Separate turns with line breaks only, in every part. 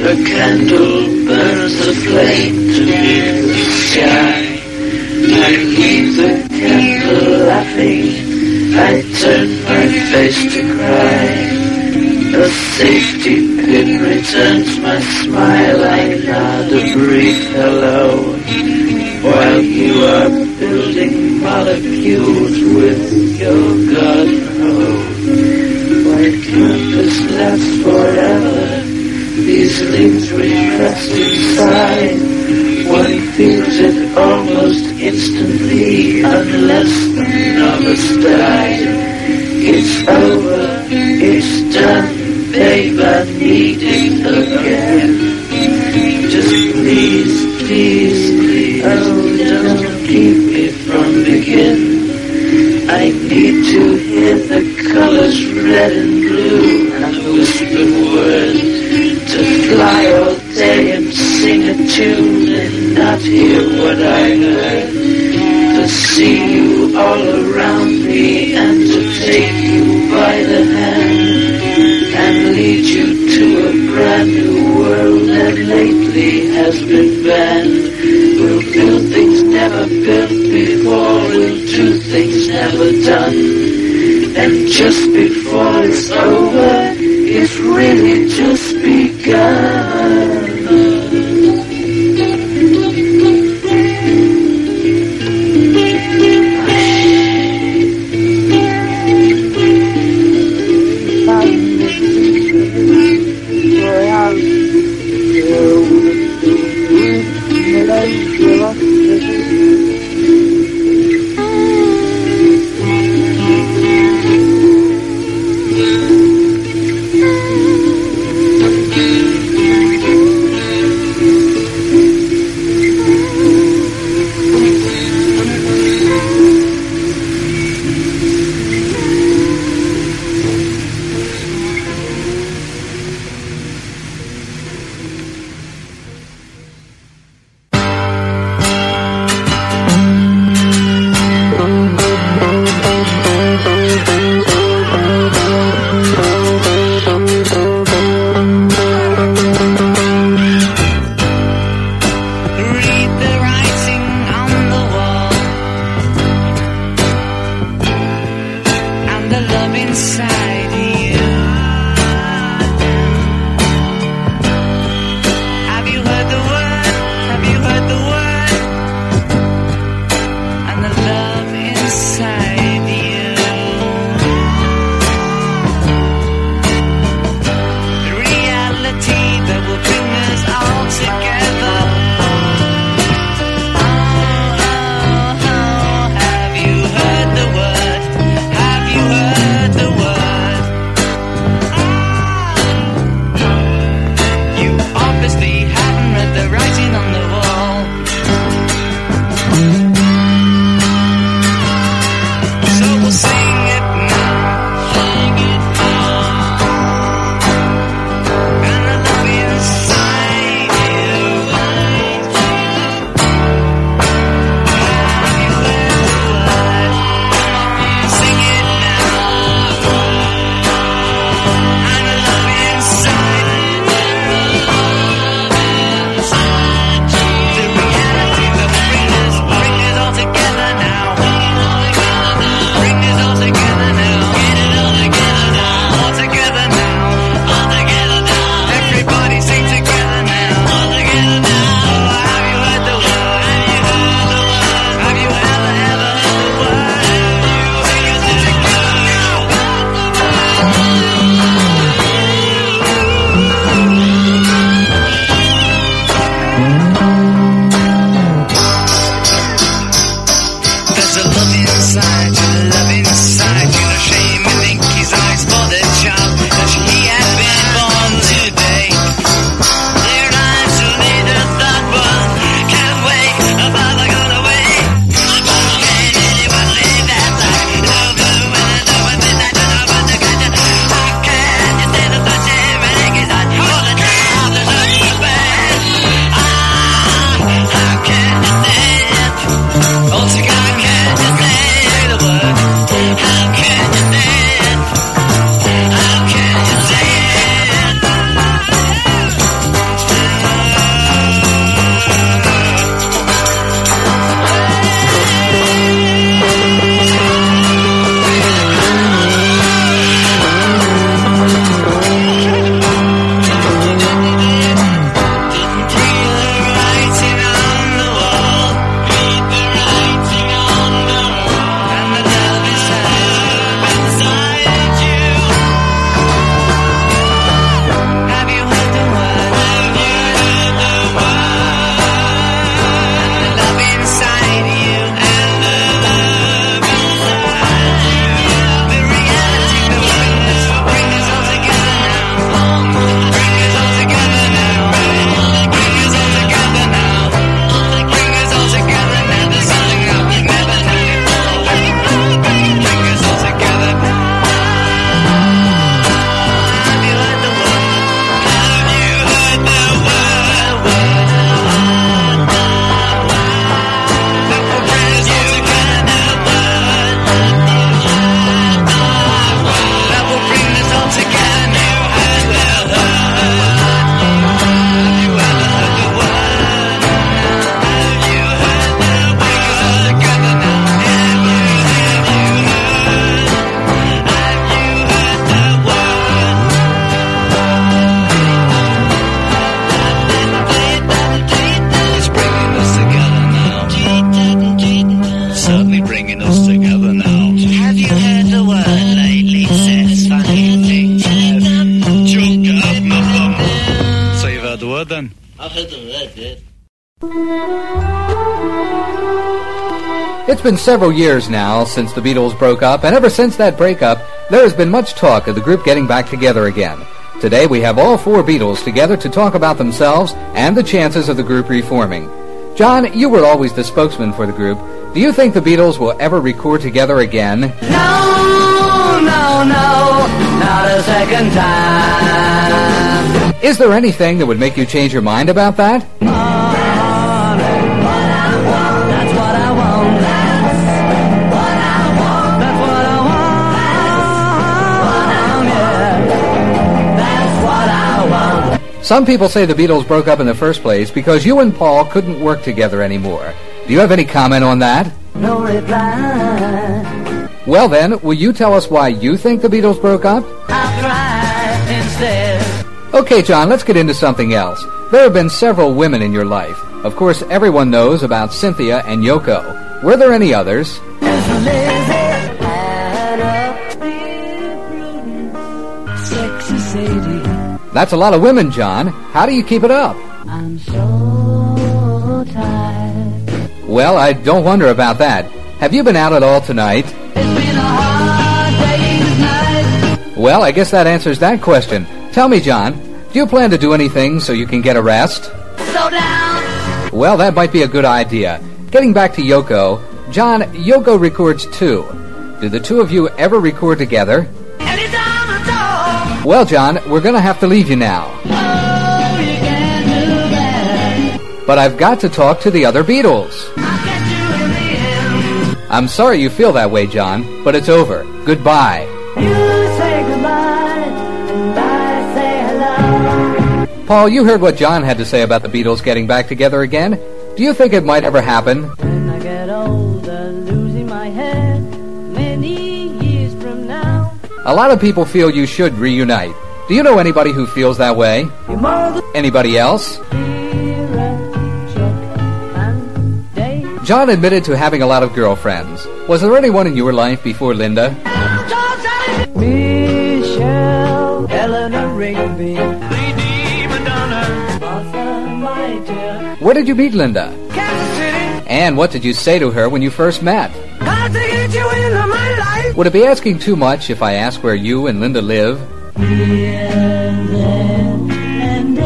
A candle burns the flame to near the sky. I leave the candle laughing, I turn my face to cry. A safety pin returns my smile, I nod a brief hello, while you are building molecules with your garden hoe. Why can't this last forever? These leaves repressed inside, one feels it almost instantly unless the novice died. It's over, it's done, babe, I need it again. Just please, please, please, oh, don't keep me from begin. I need to hear the colors red and blue and whispered words, to fly all day and sing a tune and not hear what I heard, to see you all around me and to take you by the hand and lead you to a brand new world that lately has been banned. We'll build things never built before, we'll do things never done, and just before it's over, it's really just begun.
Have you heard the word?
it did.
It's been several years now since the Beatles broke up, and ever since that breakup, there has been much talk of the group getting back together again. Today, we have all four Beatles together to talk about themselves and the chances of the group reforming. John, you were always the spokesman for the group. Do you think the Beatles will ever record together again?
No, not a second time.
Is there anything that would make you change your mind about that? Some people say the Beatles broke up in the first place because you and Paul couldn't work together anymore. Do you have any comment on that?
No reply.
Well then, will you tell us why you think the Beatles broke up?
I'll try instead.
Okay, John, let's get into something else. There have been several women in your life. Of course, everyone knows about Cynthia and Yoko. Were there any others?
Sexy Sadie.
That's a lot of women, John. How do you keep it up?
I'm so tired.
Well, I don't wonder about that. Have you been out at all tonight?
It's been a hard day's night.
Well, I guess that answers that question. Tell me, John, do you plan to do anything so you can get a rest?
Slow down.
Well, that might be a good idea. Getting back to Yoko, John, Yoko records too. Do the two of you ever record together?
Anytime I talk.
Well, John, we're going to have to leave you now.
Oh, you can do that.
But I've got to talk to the other Beatles.
I'll get you in the end.
I'm sorry you feel that way, John, but it's over. Goodbye.
You say goodbye, and I say hello.
Paul, you heard what John had to say about the Beatles getting back together again. Do you think it might ever happen?
When I get older, losing my head, many years from now.
A lot of people feel you should reunite. Do you know anybody who feels that way?
Your mother,
Anybody else?
Vera, Chuck, and Dave.
John admitted to having a lot of girlfriends. Was there anyone in your life before Linda?
Michelle, Eleanor Rigby, Lady Madonna, Martha White,
Where did you meet Linda?
Kansas City.
And what did you say to her when you first met?
How'd they get you into my life?
Would it be asking too much if I ask where you and Linda live?
Here, there, and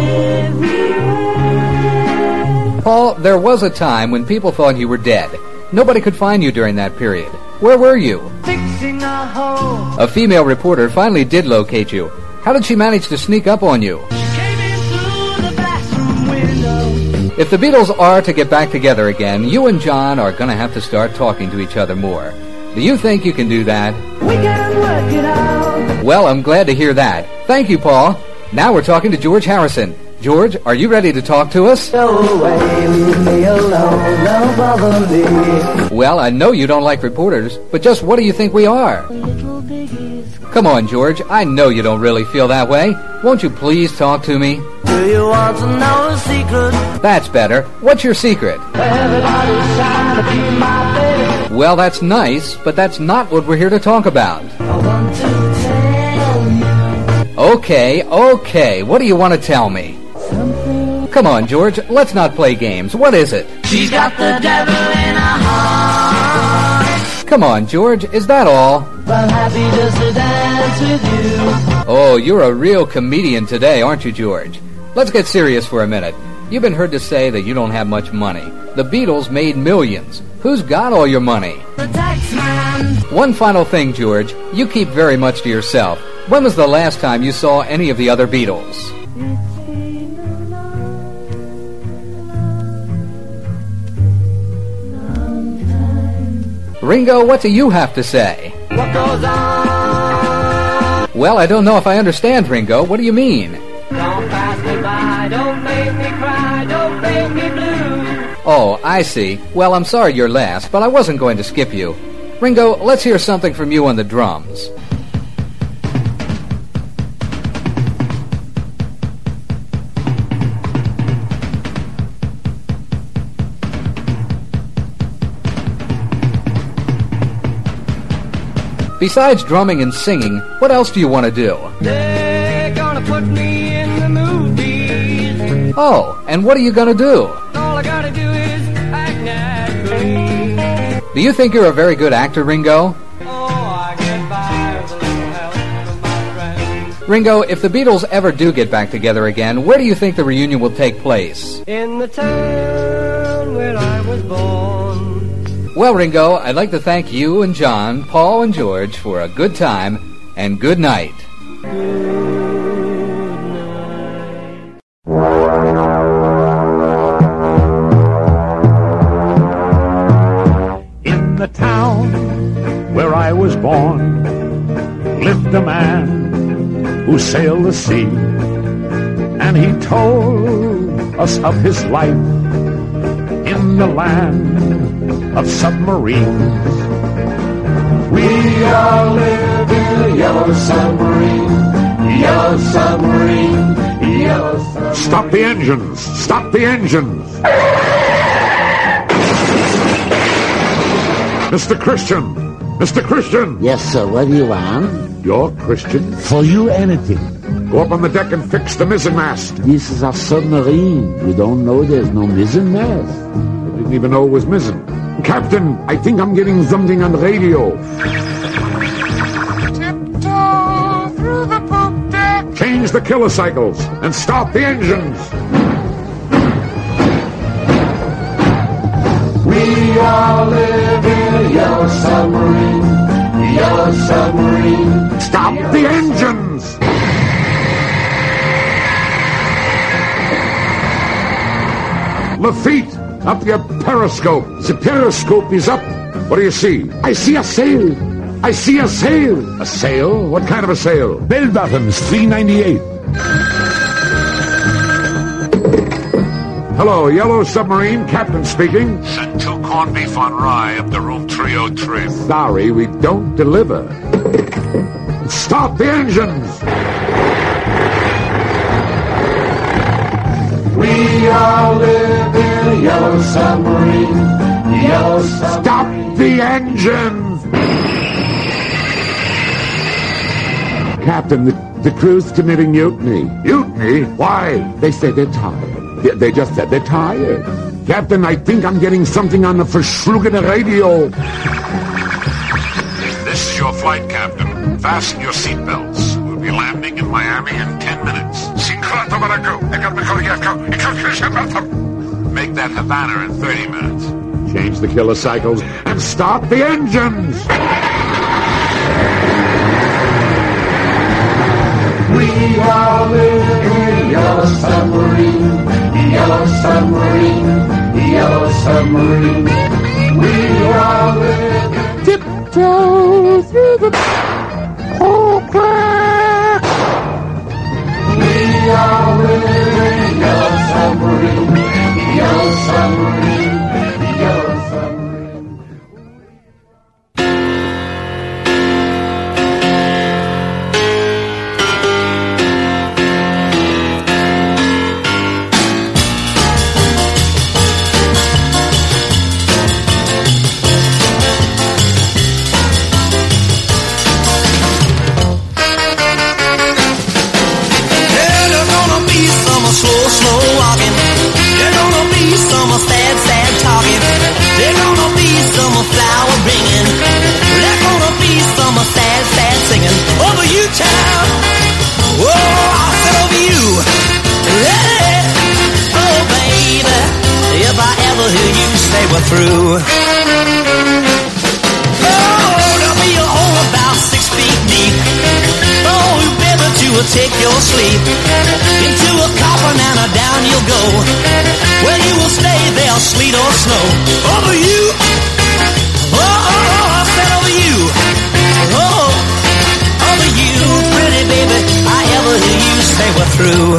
everywhere.
Paul, there was a time when people thought you were dead. Nobody could find you during that period. Where were you?
Fixing a hole.
A female reporter finally did locate you. How did she manage to sneak up on you?
Came in through the bathroom window.
If the Beatles are to get back together again, you and John are going to have to start talking to each other more. Do you think you can do that?
We can work it out.
Well, I'm glad to hear that. Thank you, Paul. Now we're talking to George Harrison. George, are you ready to talk to us?
Go away, leave me alone, don't bother me.
Well, I know you don't like reporters, but just what do you think we are?
Little biggies.
Come on, George. I know you don't really feel that way. Won't you please talk to me?
Do you want to know a secret?
That's better. What's your secret?
Everybody's trying to be my baby.
Well, that's nice, but that's not what we're here to talk about.
I want to tell you
Okay. What do you want to tell me?
something.
Come on, George. Let's not play games. What is it?
She's got the devil in her heart.
Come on, George. Is that all?
I'm happy just to dance with you.
Oh, you're a real comedian today, aren't you, George? Let's get serious for a minute. You've been heard to say that you don't have much money. The Beatles made millions. Who's got all your money?
The tax man.
One final thing, George. You keep very much to yourself. When was the last time you saw any of the other Beatles? Ringo, what do you have to say?
What goes on?
Well, I don't know if I understand, Ringo. What do you mean?
Don't pass me by, don't make me cry, don't make me blue.
Oh, I see. Well, I'm sorry you're last, but I wasn't going to skip you. Ringo, let's hear something from you on the drums. Besides drumming and singing, what else do you want to do?
They're gonna put me in the movies.
Oh, and what are you going to do?
All I gotta do is act naturally.
Do you think you're a very good actor, Ringo?
Oh, I get by with a little help from my friends.
Ringo, if the Beatles ever do get back together again, where do you think the reunion will take place?
In the town where I was born.
Well, Ringo, I'd like to thank you and John, Paul and George for a good time, and good night.
In the town where I was born lived a man who sailed the sea, and he told us of his life in the land of submarines. We all live in a yellow submarine, yellow submarine, yellow submarine. Stop the engines! Stop the engines! Mr. Christian! Mr. Christian!
Yes, sir. What do you want?
You're Christian?
For you, anything.
Go up on the deck and fix the mizzenmast.
This is a submarine. You don't know there's no mizzenmast.
I didn't even know it was mizzen. Captain, I think I'm getting something on the radio.
Tiptoe through the poop deck.
Change the killer cycles and start the engines. We all live in a yellow submarine, yellow submarine. Stop the engines! Lafitte, up your periscope. The periscope is up. What do you see? I see a sail. I see a sail. A sail? What kind of a sail?
Bell bottoms, 398.
Hello, Yellow Submarine, Captain speaking.
Send 2 corned beef on rye up to room 303.
Sorry, we don't deliver. Start the engines! We all live in a yellow submarine, yellow submarine. Stop the engines! Captain, the crew's committing mutiny. Mutiny? Why? They say they're tired. They just said they're tired. Captain, I think I'm getting something on the verschlugene radio.
This is your flight, Captain. Fasten your seatbelts. We'll be landing in Miami in 10 minutes. Make that Havana in 30 minutes.
Change the killer cycles and start the engines! We all live in a yellow submarine, yellow submarine, yellow submarine. We all live tiptoe through the whole crack. We all live in a yellow submarine, yellow submarine, yellow submarine.
Through. Oh, there'll be a hole about 6 feet deep. Oh, you better to take your sleep. Into a coffin and down you'll go. Well, you will stay there, sleet or snow. Over you. Oh, I said over you. Oh, over you, pretty baby. I ever hear you say we're through.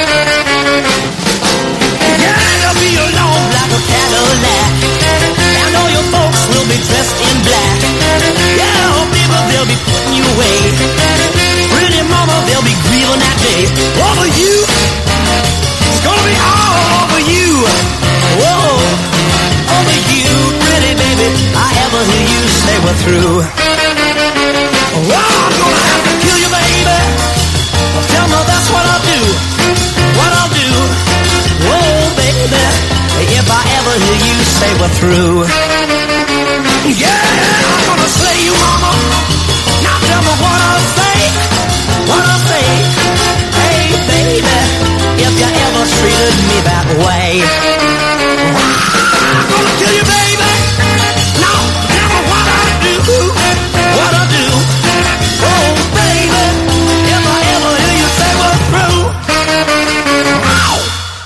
Yeah, there'll be a long black Cadillac. Will be dressed in black. Yeah, people, they'll be putting you away. Pretty mama, they'll be grieving that day. Over you, it's gonna be all over you. Whoa, over you, pretty baby. I ever hear you say we're through. Oh, I'm gonna have to kill you, baby. Tell me that's what I'll do. treated me that way. I'm gonna kill you, baby. No, never what I do. What I do. Oh, baby, if I ever hear you say we're through. Ow!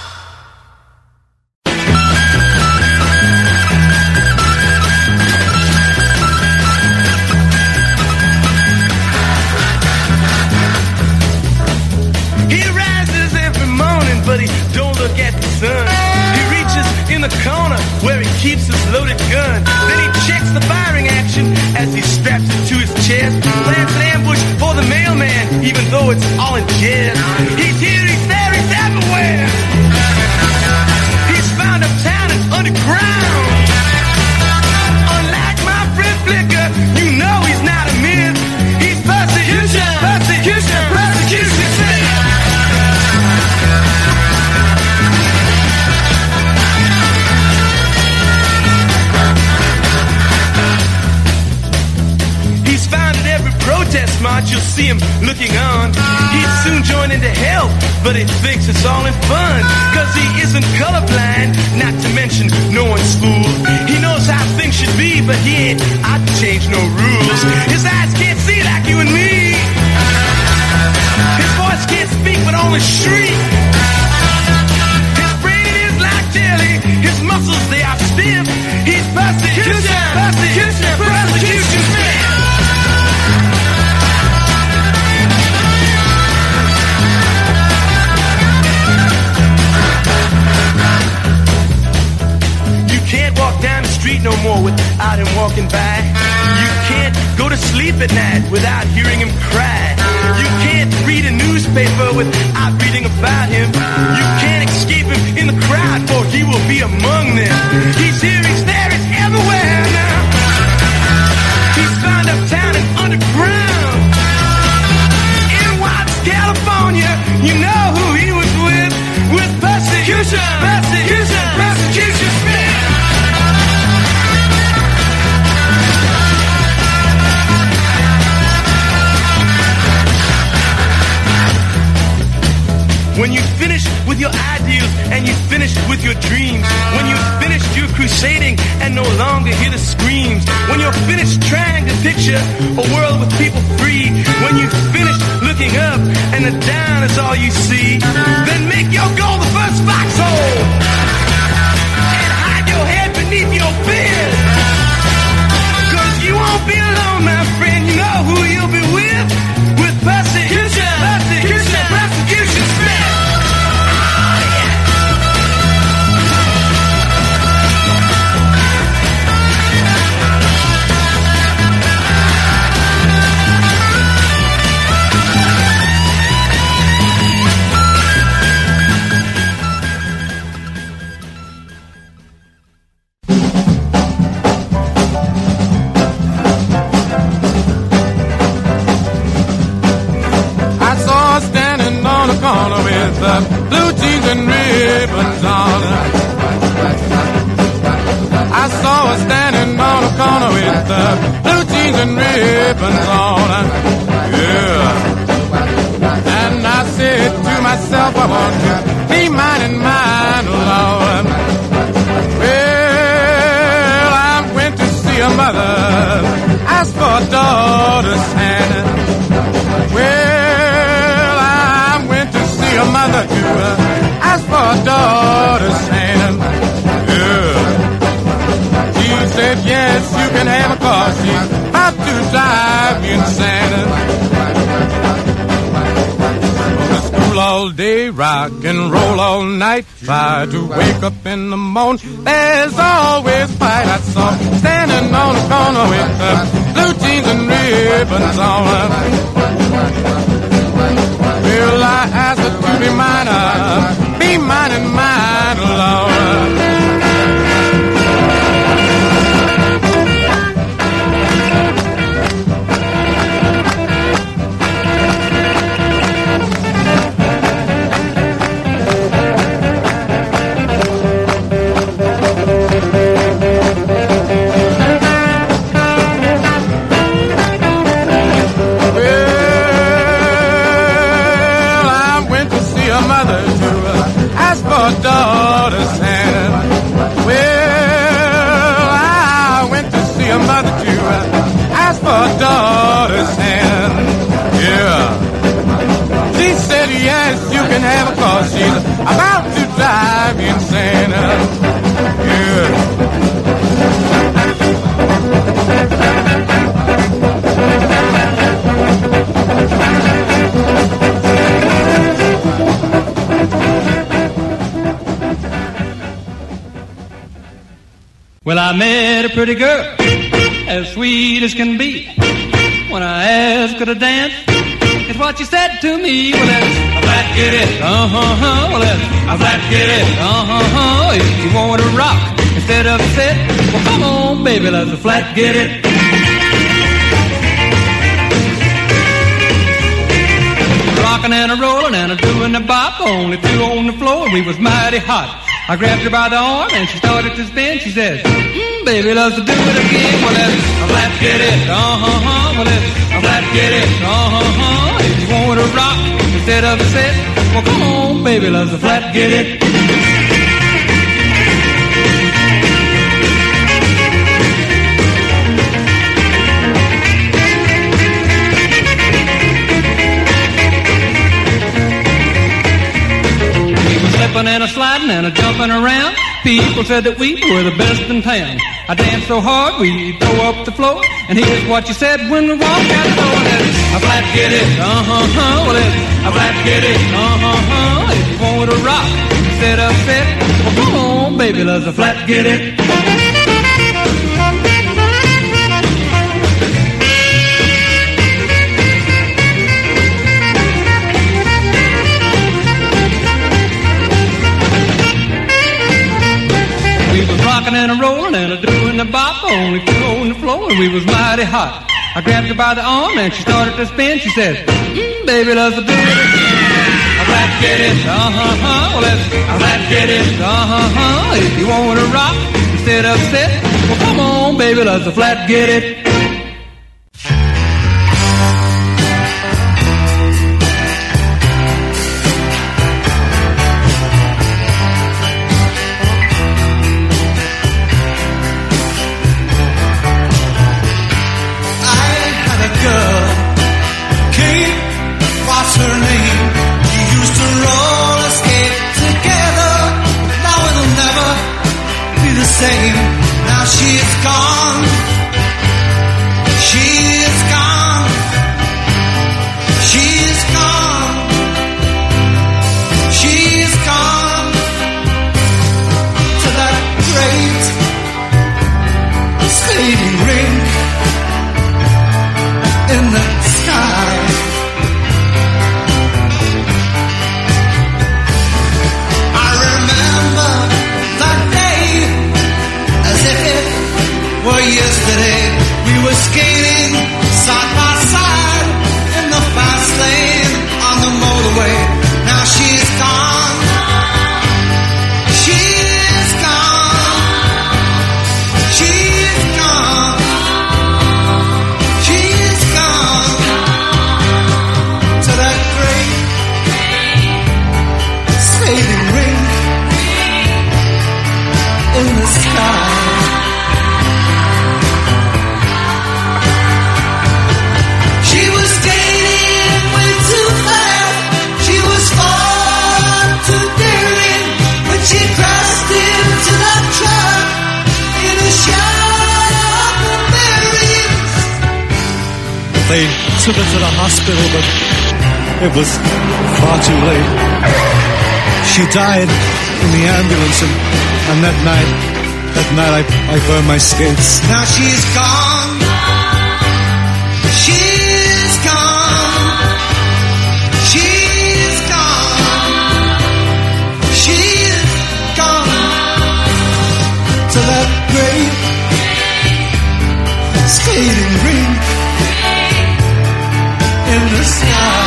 He rises every morning, but he don't look at the sun. He reaches in the corner where he keeps his loaded gun. Then he checks the firing action as he straps it to his chest. Plants an ambush for the mailman, even though it's all in jest. He's here, he's there, he's everywhere. He's found uptown and underground. Unlike my friend Flicker, you know he's not a myth. He's persecution, persecution, persecution. He's found at every protest march, you'll see him looking on. He'd soon join in to help, but he thinks it's all in fun. Cause he isn't colorblind, not to mention no one's fool. He knows how things should be, but he ain't out to change no rules. His eyes can't see like you and me. His voice can't speak, but only shriek. His brain is like jelly, his muscles, they are stiff. He's persecution, persecution, persecution. Can't walk down the street no more without him walking by. You can't go to sleep at night without hearing him cry. You can't read a newspaper without reading about him. You can't escape him in the crowd, for he will be among them. He's here, he's there, he's everywhere now. He's found uptown and underground. In Watts, California, you know who he was with persecution, persecution, persecution. When you finish with your ideals and you finish with your dreams, when you've finished your crusading and no longer hear the screams, when you're finished trying to picture a world with people free, when you've finished looking up and the down is all you see, then make your goal the first foxhole and hide your head beneath your beard. Cause you won't be alone, my friend, you know who you'll be with persecution, persecution, persecution, Smith.
Blue jeans and ribbons on. I saw her standing on the corner with blue jeans and ribbons on. Yeah. And I said to myself, I want to be mine and mine alone. Well, I went to see a mother, asked for a daughter's hand. Well, I went to see a mother to ask for a daughter's hand. Yeah. She said, yes, you can have a car. She's about to drive me insane. Go to school all day, rock and roll all night. Try to wake up in the morning, there's always fight. I saw standing on the corner with blue jeans and ribbons on. Well, I asked her to be mine and mine alone. for a daughter's hand. Well, I went to see a mother to ask for a daughter's hand. Yeah. She said, yes, you can have her 'cause she's about to drive me insane. Yeah.
Well, I met a pretty girl, as sweet as can be. When I asked her to dance, it's what she said to me. Well, that's a flat get it, well, that's a flat get it, if you want to rock instead of sit, well, come on, baby, let's a flat get it. Rockin' and a rollin' and a doing the bop, only two on the floor, we was mighty hot. I grabbed her by the arm and she started to spin. She says, baby, let's do it again. Well, let's a flat get it, well, let's a flat get it, if you want to rock instead of sit, well, come on, baby, let's a flat get it. Slipping and a sliding and a jumping around. People said that we were the best in town. I danced so hard we tore up the floor. And here's what you said when we walked out the door. Let's a flat get it, well, let's a flat get it, if you want to rock instead of sit, well, come on, baby, let's a flat get it. We was rockin' and a rollin' and a doing the bop, only two on the floor and we was mighty hot. I grabbed her by the arm and she started to spin. She said, baby, let's do it again. A flat get it, well, let's a flat get it, if you want to rock instead of sit, well, come on, baby, let's a flat get it.
Now she's gone. She's gone. She's gone. She's gone to that great skating rink in the sky. I remember that day as if it were yesterday. We were skating side by side in the fast lane on the motorway. Now she's gone. She's gone. She's gone. She's gone to that great skating rink in the sky. She was skating way too fast. She was far too daring when she crashed into that truck in a shower of berries.
They took her to the hospital, but it was far too late. She died in the ambulance, and that night I burned my skates.
Now she's gone. She's gone. She's gone. She's gone to that great skating rink in the sky.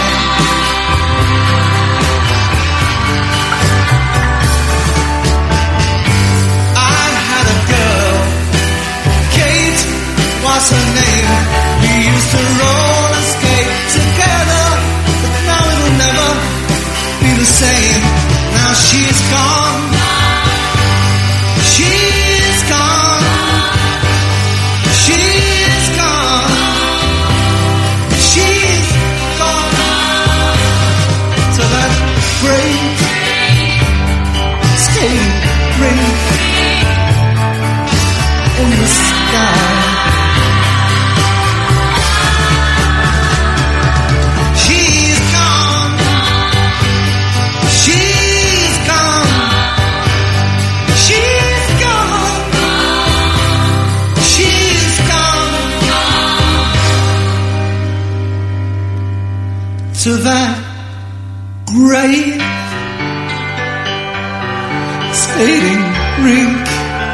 What's her name? We used to roller skate together, but now it'll never be the same. Now she's gone.
to that grave skating rink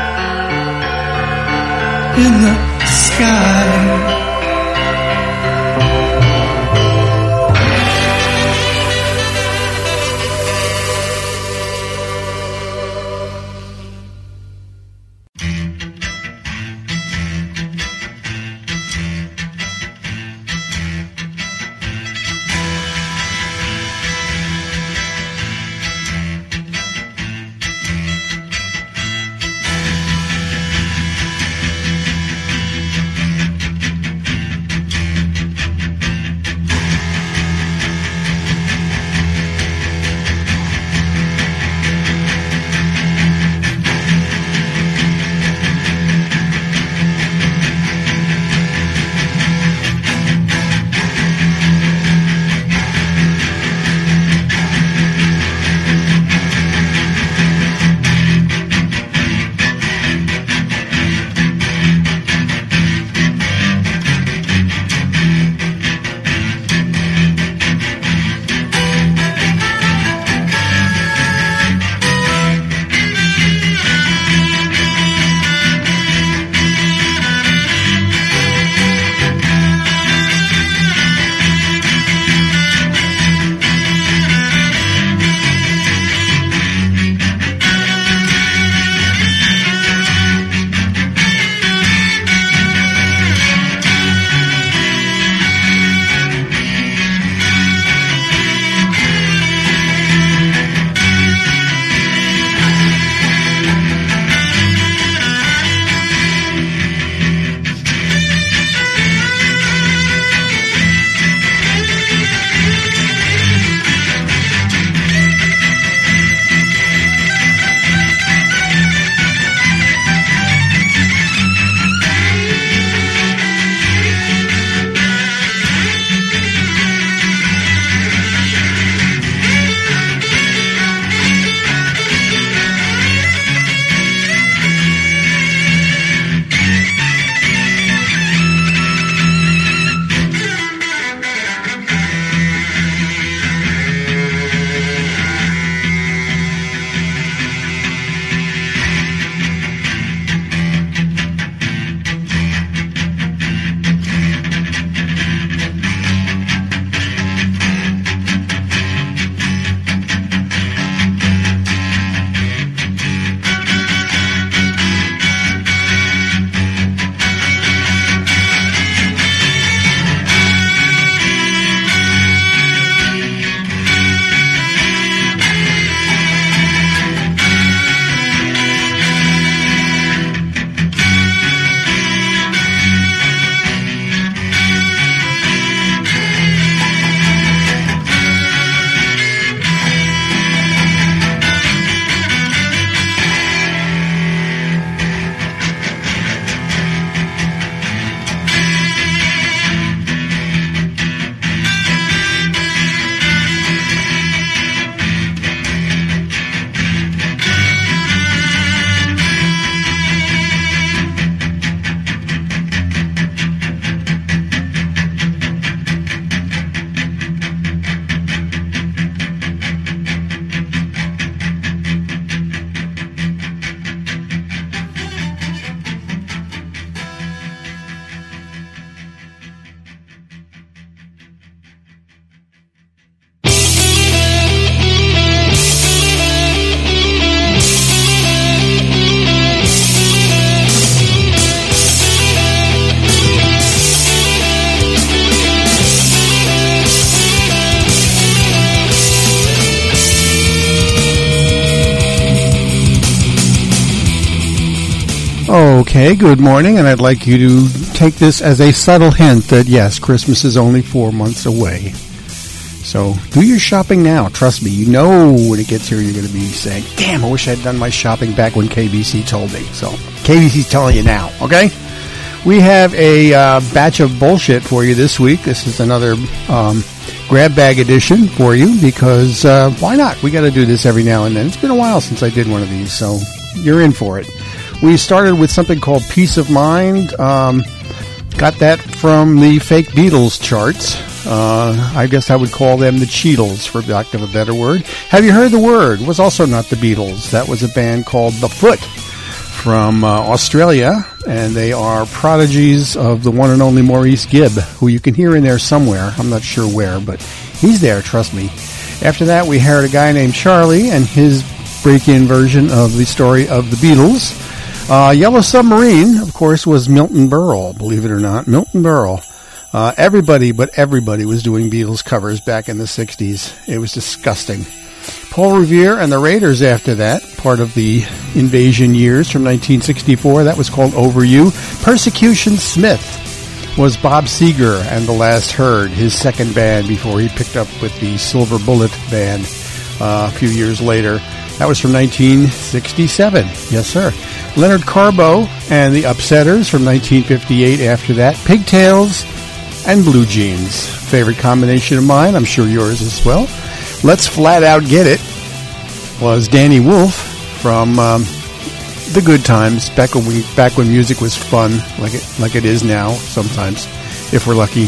in the sky.
Okay, good morning, and I'd like you to take this as a subtle hint that, yes, Christmas is only 4 months away. So do your shopping now. Trust me, you know when it gets here you're going to be saying, damn, I wish I'd done my shopping back when KBC told me. So KBC's telling you now, okay? We have a batch of bullshit for you this week. This is another grab bag edition for you because why not? We got to do this every now and then. It's been a while since I did one of these, so you're in for it. We started with something called Peace of Mind. Got that from the fake Beatles charts. I guess I would call them the Cheetles, for lack of a better word. Have You Heard the Word? Was also not the Beatles. That was a band called The Foot from Australia, and they are prodigies of the one and only Maurice Gibb, who you can hear in there somewhere. I'm not sure where, but he's there, trust me. After that, we heard a guy named Charlie and his break-in version of the story of the Beatles. Yellow Submarine, of course, was Milton Berle, believe it or not. Milton Berle. Everybody but everybody was doing Beatles covers back in the 60s. It was disgusting. Paul Revere and the Raiders after that, part of the Invasion years from 1964. That was called Over You. Persecution Smith was Bob Seger and The Last Herd, his second band before he picked up with the Silver Bullet band a few years later. That was from 1967. Yes, sir. Leonard Carbo and the Upsetters from 1958 after that. Pigtails and Blue Jeans. Favorite combination of mine. I'm sure yours as well. Let's Flat Out Get It was Danny Wolf from the Good Times, back when music was fun, like it is now sometimes, if we're lucky.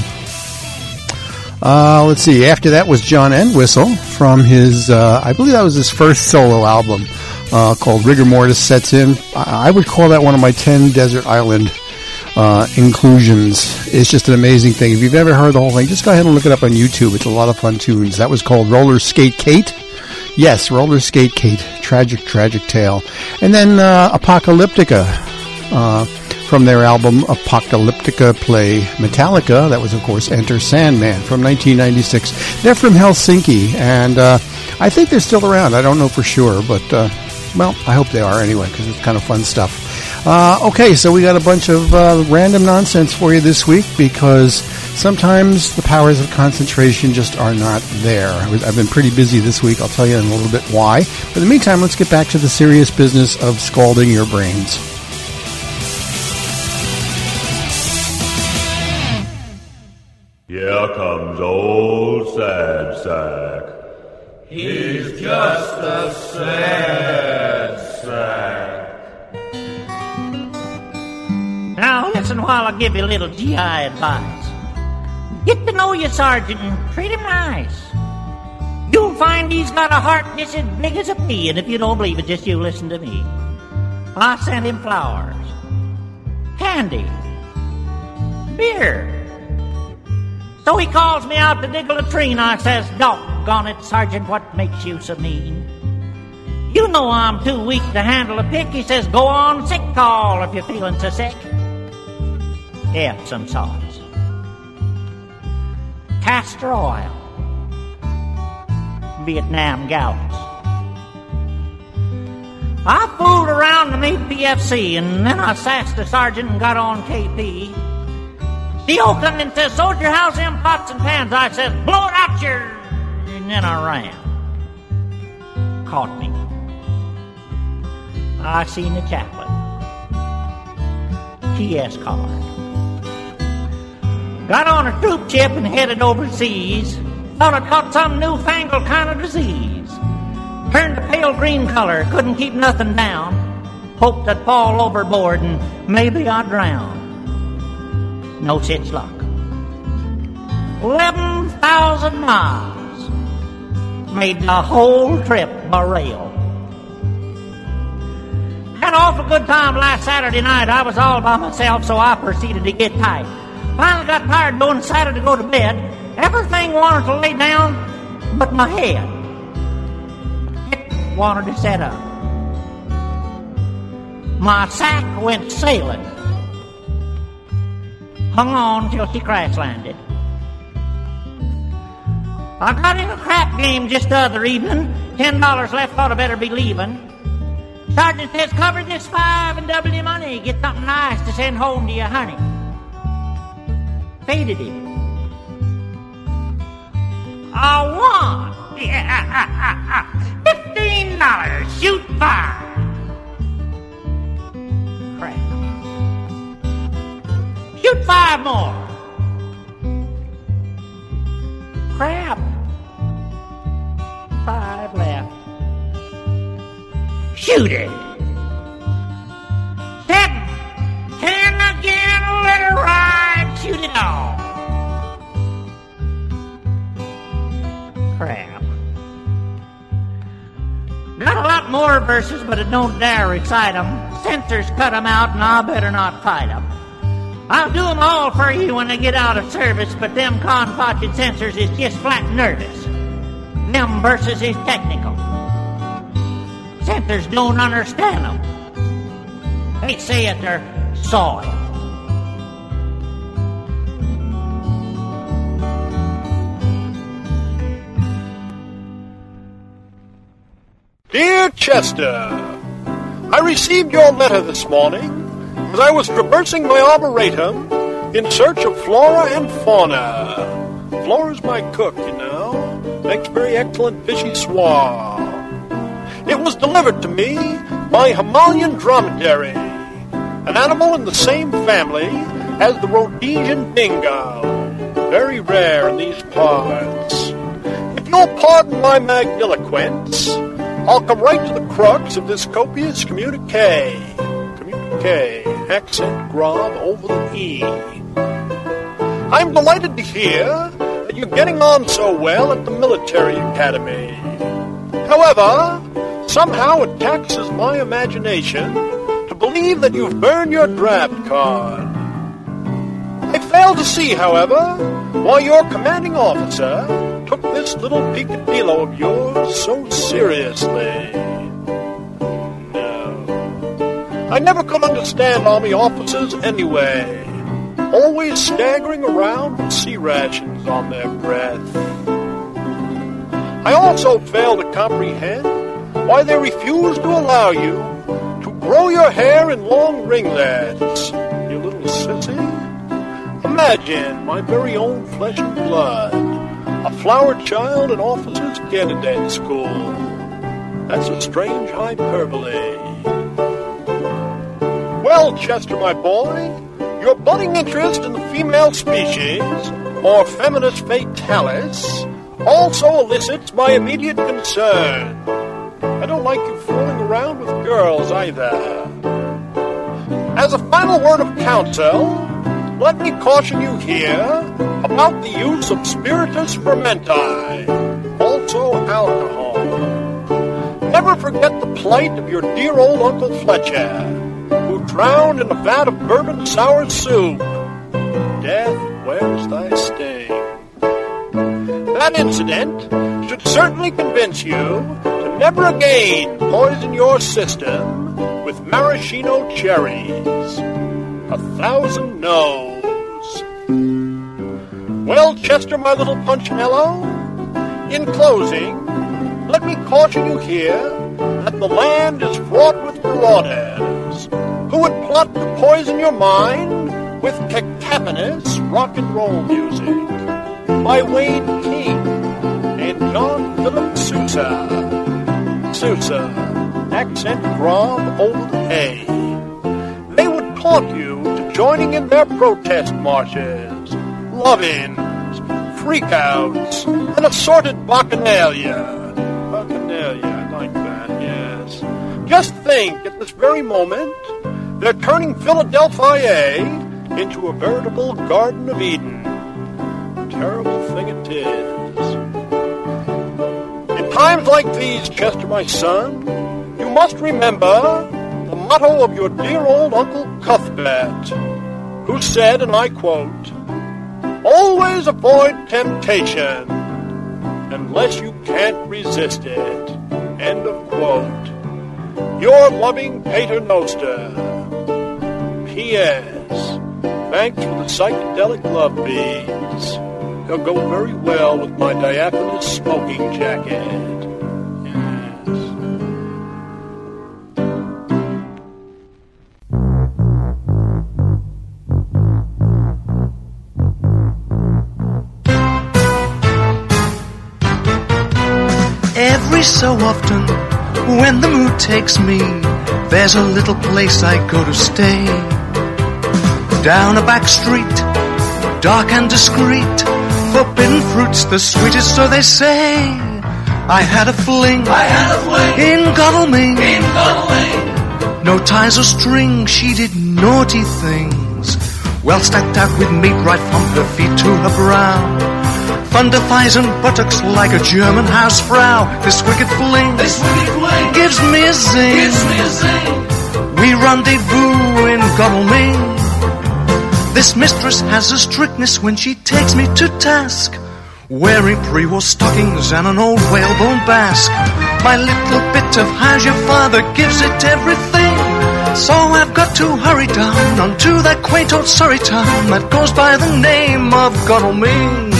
Let's see. After that was John Entwistle from his, I believe that was his first solo album called Rigor Mortis Sets In. I would call that one of my 10 Desert Island inclusions. It's just an amazing thing. If you've ever heard the whole thing, just go ahead and look it up on YouTube. It's a lot of fun tunes. That was called Roller Skate Kate. Yes, Roller Skate Kate. Tragic tale. And then Apocalyptica from their album Apocalyptica play Metallica. That was, of course, Enter Sandman from 1996. They're from Helsinki, and I think they're still around. I don't know for sure, but, well, I hope they are anyway, because it's kind of fun stuff. Okay, so we got a bunch of random nonsense for you this week, because sometimes the powers of concentration just are not there. I've been pretty busy this week. I'll tell you in a little bit why. But in the meantime, let's get back to the serious business of scalding your brains.
Here comes old Sad Sack.
He's just a sad sack.
Now listen while I give you a little GI advice. Get to know your sergeant and treat him nice. You'll find he's got a heart just as big as a pea, and if you don't believe it, just you listen to me. I sent him flowers, candy, beer. So he calls me out to dig a latrine. I says, doggone it, Sergeant, what makes you so mean? You know I'm too weak to handle a pick. He says, go on sick call if you're feeling so sick. Epsom salts, castor oil, Vietnam gallons. I fooled around to meet PFC, and then I sassed the sergeant and got on KP. CO comes and says, soldier, how's them pots and pans? I says, blow it out your... And then I ran. Caught me. I seen the chaplain. TS card. Got on a troop ship and headed overseas. Thought I'd caught some newfangled kind of disease. Turned a pale green color, couldn't keep nothing down. Hoped I'd fall overboard and maybe I'd drown. No such luck. 11,000 miles. Made the whole trip by rail. Had an awful good time last Saturday night. I was all by myself, so I proceeded to get tight. Finally got tired going and decided to go to bed. Everything wanted to lay down but my head. It wanted to set up. My sack went sailing. Hung on till she crash landed. I got in a crap game just the other evening. $10 left, thought I better be leaving. Sergeant says, cover this 5 and double your money. Get something nice to send home to your honey. Faded it. I won. $15. Shoot 5. Crap. Shoot 5 more. Crap. 5 left. Shoot it. 7. 10 again, let her ride. Shoot it all. crap. Got a lot more verses, but I don't dare recite 'em. Censors cut 'em out, and I better not fight 'em. I'll do 'em all for you when they get out of service, but them con-potted censors is just flat nervous. Them verses is technical. Censors don't understand 'em. They say it they're soil.
Dear Chester, I received your letter this morning as I was traversing my arboretum in search of flora and fauna. Flora's my cook, you know. Makes very excellent fishy swab. It was delivered to me by Himalayan dromedary, an animal in the same family as the Rhodesian dingo. Very rare in these parts. If you'll pardon my magniloquence, I'll come right to the crux of this copious communique. Communique, accent grave over the E. I'm delighted to hear that you're getting on so well at the military academy. However, somehow it taxes my imagination to believe that you've burned your draft card. I fail to see, however, why your commanding officer took this little peccadillo of yours so seriously. No. I never could understand Army officers anyway, always staggering around with sea rations on their breath. I also fail to comprehend why they refuse to allow you to grow your hair in long ringlets, you little sissy. Imagine my very own flesh and blood, a flower child in officers' candidate school. That's a strange hyperbole. Well, Chester, my boy, your budding interest in the female species, or feminus fatalis, also elicits my immediate concern. I don't like you fooling around with girls either. As a final word of counsel, let me caution you here about the use of spiritus fermenti, also alcohol. Never forget the plight of your dear old Uncle Fletcher, who drowned in a vat of bourbon sour soup. Death, where's thy sting? That incident should certainly convince you to never again poison your system with maraschino cherries. 1,000 no's. Well, Chester, my little Punchinello, in closing, let me caution you here that the land is fraught with marauders who would plot to poison your mind with cacophonous rock and roll music by Wayne King and John Philip Sousa. Sousa, accent grave over the A. They would taunt you to joining in their protest marches, love-ins, freakouts, and assorted bacchanalia. Bacchanalia, I like that, yes. Just think, at this very moment, they're turning Philadelphia into a veritable Garden of Eden. Terrible thing it is. In times like these, Chester, my son, you must remember the motto of your dear old Uncle Cuthbert, who said, and I quote, "Always avoid temptation unless you can't resist it." End of quote. Your loving Pater Noster. P.S. Thanks for the psychedelic love beads. They'll go very well with my diaphanous smoking jacket.
Every so often, when the mood takes me, there's a little place I go to stay. Down a back street, dark and discreet, forbidden fruits the sweetest, so they say. I had a fling in Godalming. No ties or strings, she did naughty things. Well stacked out with meat right from her feet to her brow. thunder thighs and buttocks like a German housefrau. This wicked fling gives me a zing. We rendezvous in Godalming. This mistress has a strictness when she takes me to task, wearing pre-war stockings and an old whalebone basque. My little bit of how's your father gives it everything. So I've got to hurry down onto that quaint old Surrey town that goes by the name of Godalming.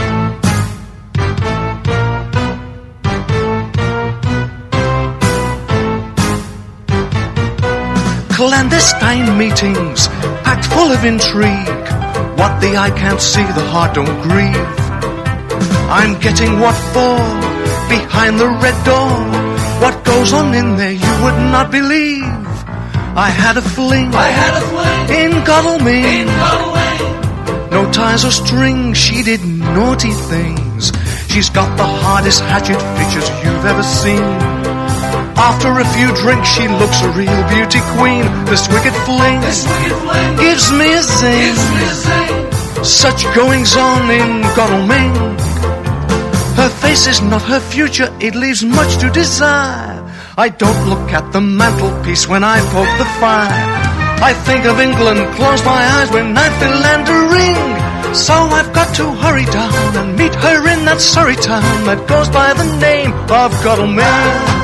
Clandestine meetings, packed full of intrigue. What the eye can't see, the heart don't grieve. I'm getting what for behind the red door. What goes on in there you would not believe. I had a fling in Godalming. No ties or strings, she did naughty things. She's got the hardest hatchet features you've ever seen. After a few drinks, she looks a real beauty queen. This wicked fling gives me a zing. Such goings on in Godalming. Her face is not her future, it leaves much to desire. I don't look at the mantelpiece when I poke the fire. I think of England, close my eyes when I feel land a ring. So I've got to hurry down and meet her in that Surrey town that goes by the name of Godalming.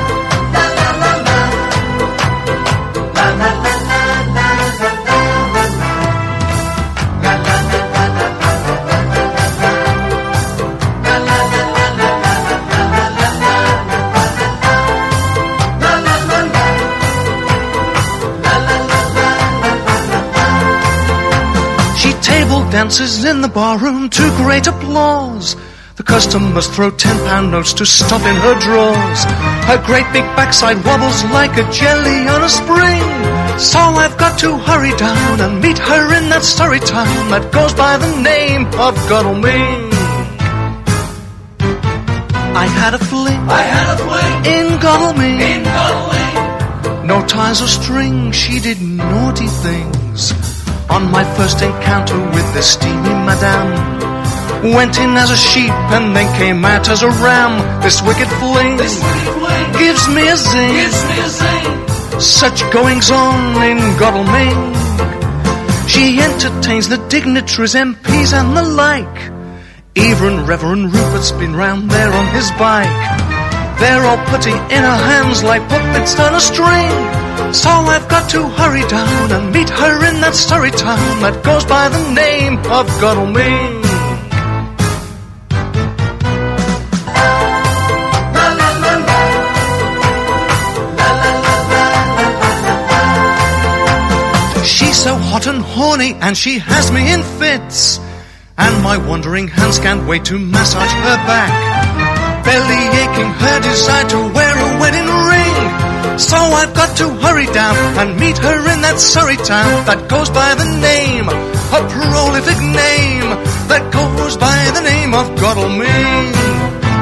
Dances in the barroom to great applause. The customers throw £10 notes to stuff in her drawers. Her great big backside wobbles like a jelly on a spring. So I've got to hurry down and meet her in that Surrey town that goes by the name of Godalming. I had a fling in Godalming. No ties or strings, she did naughty things. On my first encounter with this steamy madame, went in as a sheep and then came out as a ram. This wicked fling gives me a zing. Such goings on in Godalming. She entertains the dignitaries, MPs and the like. Even Reverend Rupert's been round there on his bike. They're all putting in her hands like puppets on a string. So I've got to hurry down and meet her in that Surrey town that goes by the name of Godalming. She's so hot and horny and she has me in fits, and my wandering hands can't wait to massage her back, belly aching her desire to wear a wedding ring. So I've got to hurry down and meet her in that Surrey town that goes by the name, a prolific name, that goes by the name of Godalming.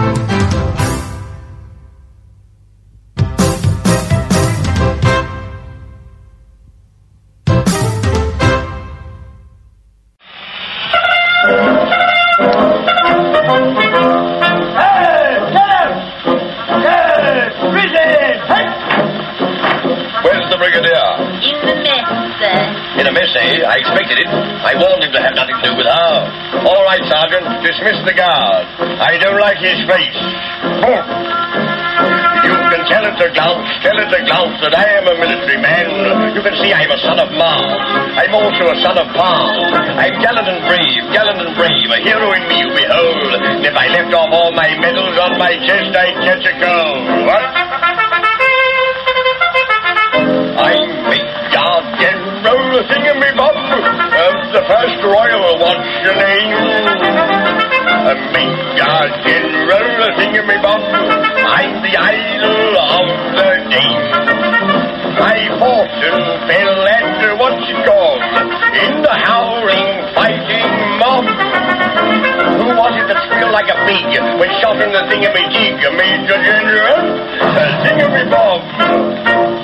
I expected it. I warned him to have nothing to do with her. All right, Sergeant, dismiss the guard. I don't like his face. You can tell it to glance that I am a military man. You can see I'm a son of Mars. I'm also a son of Mars. I'm gallant and brave, a hero in me you behold. And if I left off all my medals on my chest, I'd catch a cold. What? I'm Major General Thingamabob of the First Royal, what's your name? Major General Thingamabob, I'm the idol of the Dame. I fought and fell at what's it called, in the howling, fighting mob. Who was it that squealed like a pig when shot in the thingamajig, Major General? Thingamabob.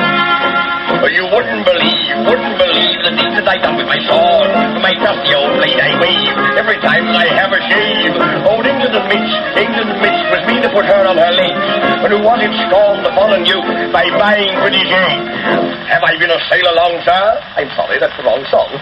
You wouldn't believe the things that I done with my sword, my trusty old blade indeed I wave every time I have a shave. Old England Mitch was me to put her on her legs, but who was it scorned the fallen youth by buying pretty shades? Have I been a sailor long, sir? I'm sorry, that's the wrong song.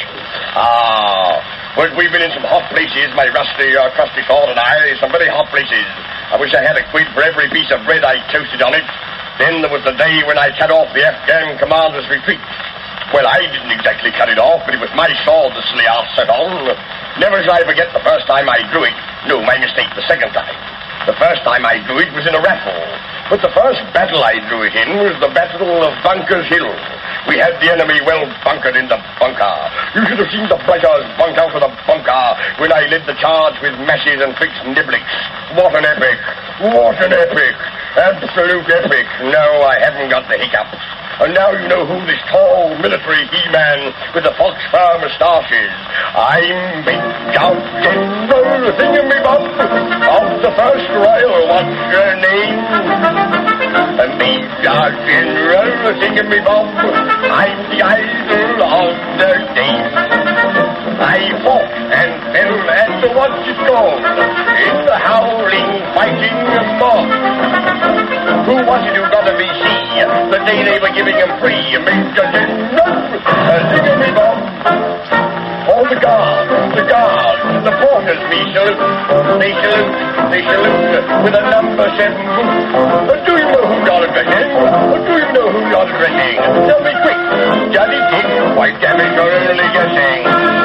But we've been in some hot places, my crusty sword and I, some very hot places. I wish I had a quid for every piece of bread I toasted on it. Then there was the day when I cut off the Afghan commander's retreat. Well, I didn't exactly cut it off, but it was my sword the Sliar set on. Never shall I forget the first time I drew it. No, my mistake, the second time. The first time I drew it was in a raffle. But the first battle I drew it in was the Battle of Bunker's Hill. We had the enemy well bunkered in the bunker. You should have seen the buggers bunked out of the bunker when I led the charge with mashes and fixed niblics. What an epic! What an epic! Absolute epic! No, I haven't got the hiccups. And now you know who this tall military he-man with the false fur moustache is. I'm Major General Thingamabob of the First Royal. What's your name? Major General Thingamabob. I'm the idol of the day. I fought and fell at the what's it called in the howling, fighting mob. Who was it who got a VC the day they were giving him free? Major General Thingamabob. All the guards, the porters, me salute. They salute with a number 7 boot. Do you know who got it dressing? Do you know who got it dressing? Tell me quick, Johnny King, white damage or early guessing.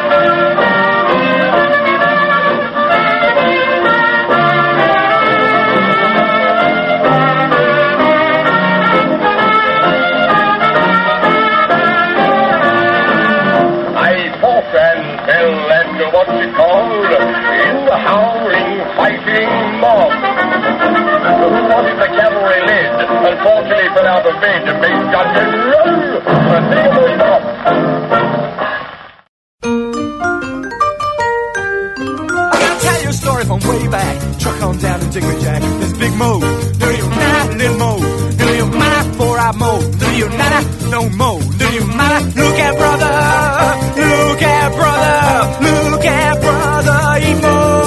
What's it called? In the howling, fighting mob. Who was it the cavalry led? Unfortunately fell out of bed and made General Thingamabob.
I gotta tell you a story from way back. Truck on down to Digger Jack. This big Mo. Do you matter, little Mo? Do you matter for I mow? Do you matter? No Mo. Do you matter? Look at brother. Look at brother. Look at brother Emo.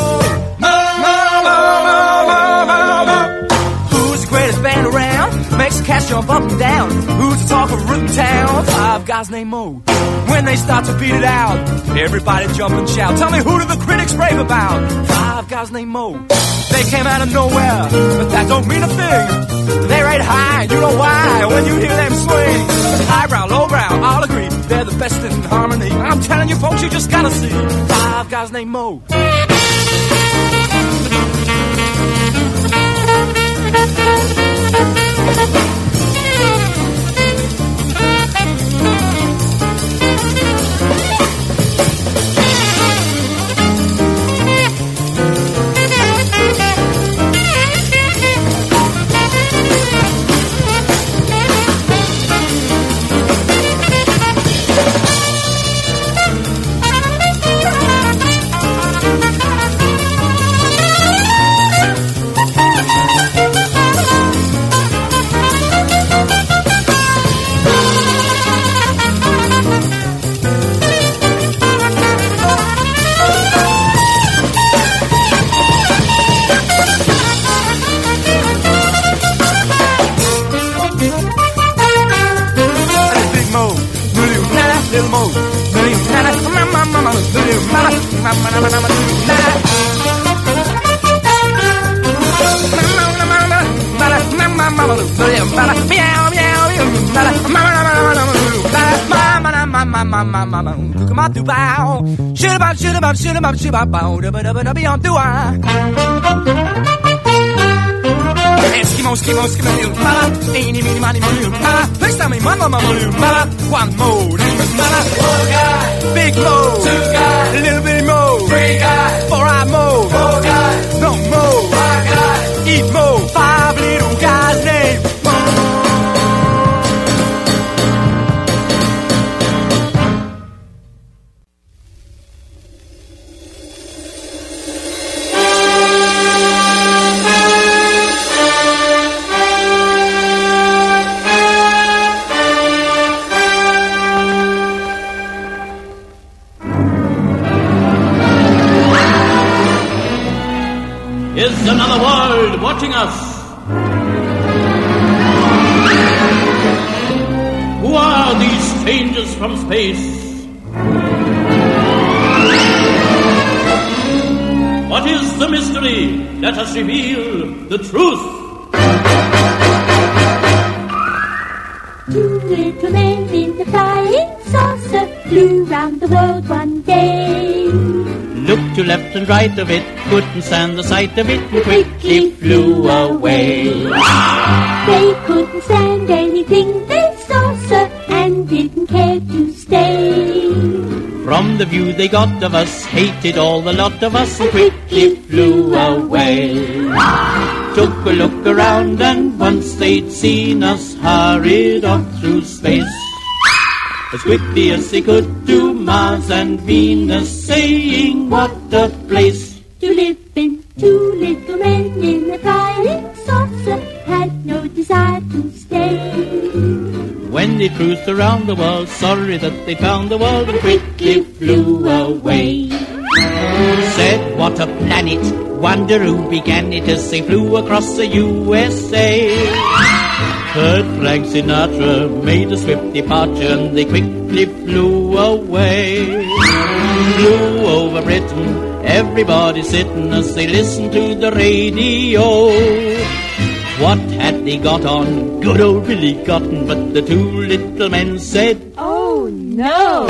Who's the greatest band around? Makes the cash jump up and down. Who's the talk of Rootin' Town? 5 guys named Mo. When they start to beat it out, everybody jump and shout. Tell me, who do the critics rave about? 5 guys named Mo. They came out of nowhere, but that don't mean a thing. They rate high, you know why, when you hear them swing. Highbrow, lowbrow, all agree, they're the best in harmony. I'm telling you folks, you just gotta see 5 guys named Mo. Eskimo, skimo, skimo, mala, eeny, meeny, miny, moo, mala, please tell me, mama, mala, one more, mala, 1 guy, big mo, 2 guys, little bitty mo, 3 guys, 4 I mo, 4 guys, no mo, 5 guys, eat mo, 5 little guys named
Is another world watching us? Who are these strangers from space? What is the mystery? Let us reveal the truth.
Two little men in the flying saucer flew round the world one day.
Looked to left and right of it, couldn't stand the sight of it, and quickly flew away.
They couldn't stand anything they saw, sir, and didn't care to stay.
From the view they got of us, hated all the lot of us, and quickly flew away. Took a look around, and once they'd seen us, hurried off through space. As quickly as they could to Mars and Venus, saying what a place
to live in. Two little men in a flying saucer had no desire to stay.
When they cruised around the world, sorry that they found the world, and quickly flew away. Said what a planet, wonder who began it, as they flew across the USA. Heard Frank Sinatra made a swift departure, and they quickly flew away. Flew over Britain, everybody sitting as they listened to the radio. What had they got on? Good old Billy Cotton, but the two little men said,
"Oh no!"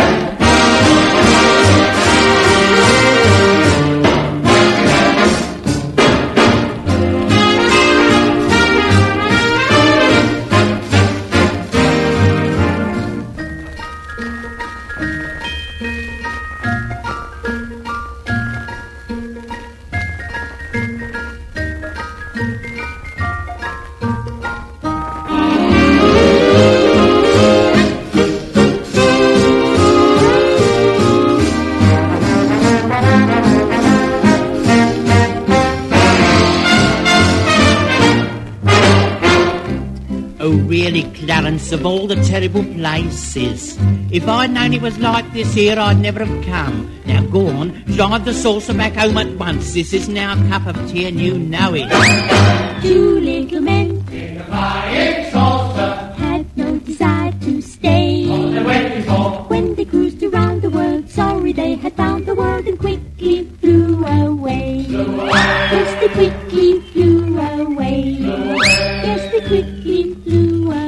Clarence, of all the terrible places, if I'd known it was like this here, I'd never have come. Now go on, drive the saucer back home at once. This is now a cup of tea and you know it.
Two little men
in the flying saucer
had no desire to stay.
What they waiting for?
When they cruised around the world, sorry they had found the world, and quickly flew away. Yes, they quickly flew away. Yes, they quickly flew away.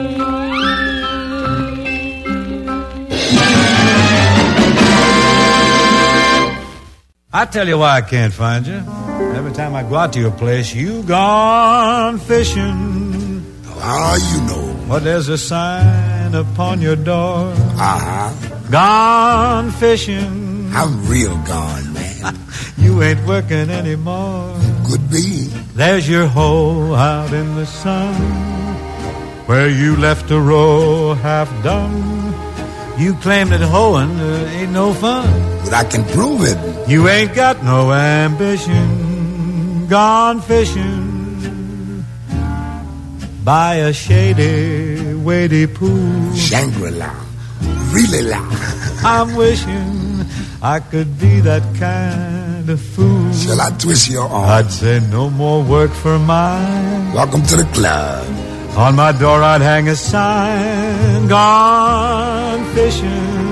I tell you why I can't find you. Every time I go out to your place, you gone fishing.
How you know?
Well, there's a sign upon your door.
Uh-huh.
Gone fishing.
I'm real gone, man.
You ain't working anymore.
Could be.
There's your hole out in the sun, where you left a row half done. You claim that hoeing ain't no fun.
But I can prove it.
You ain't got no ambition. Gone fishing by a shady, wadey pool.
Shangri-La. Really la.
I'm wishing I could be that kind of fool.
Shall I twist your arm?
I'd say no more work for mine.
Welcome to the club.
On my door I'd hang a sign, gone fishing,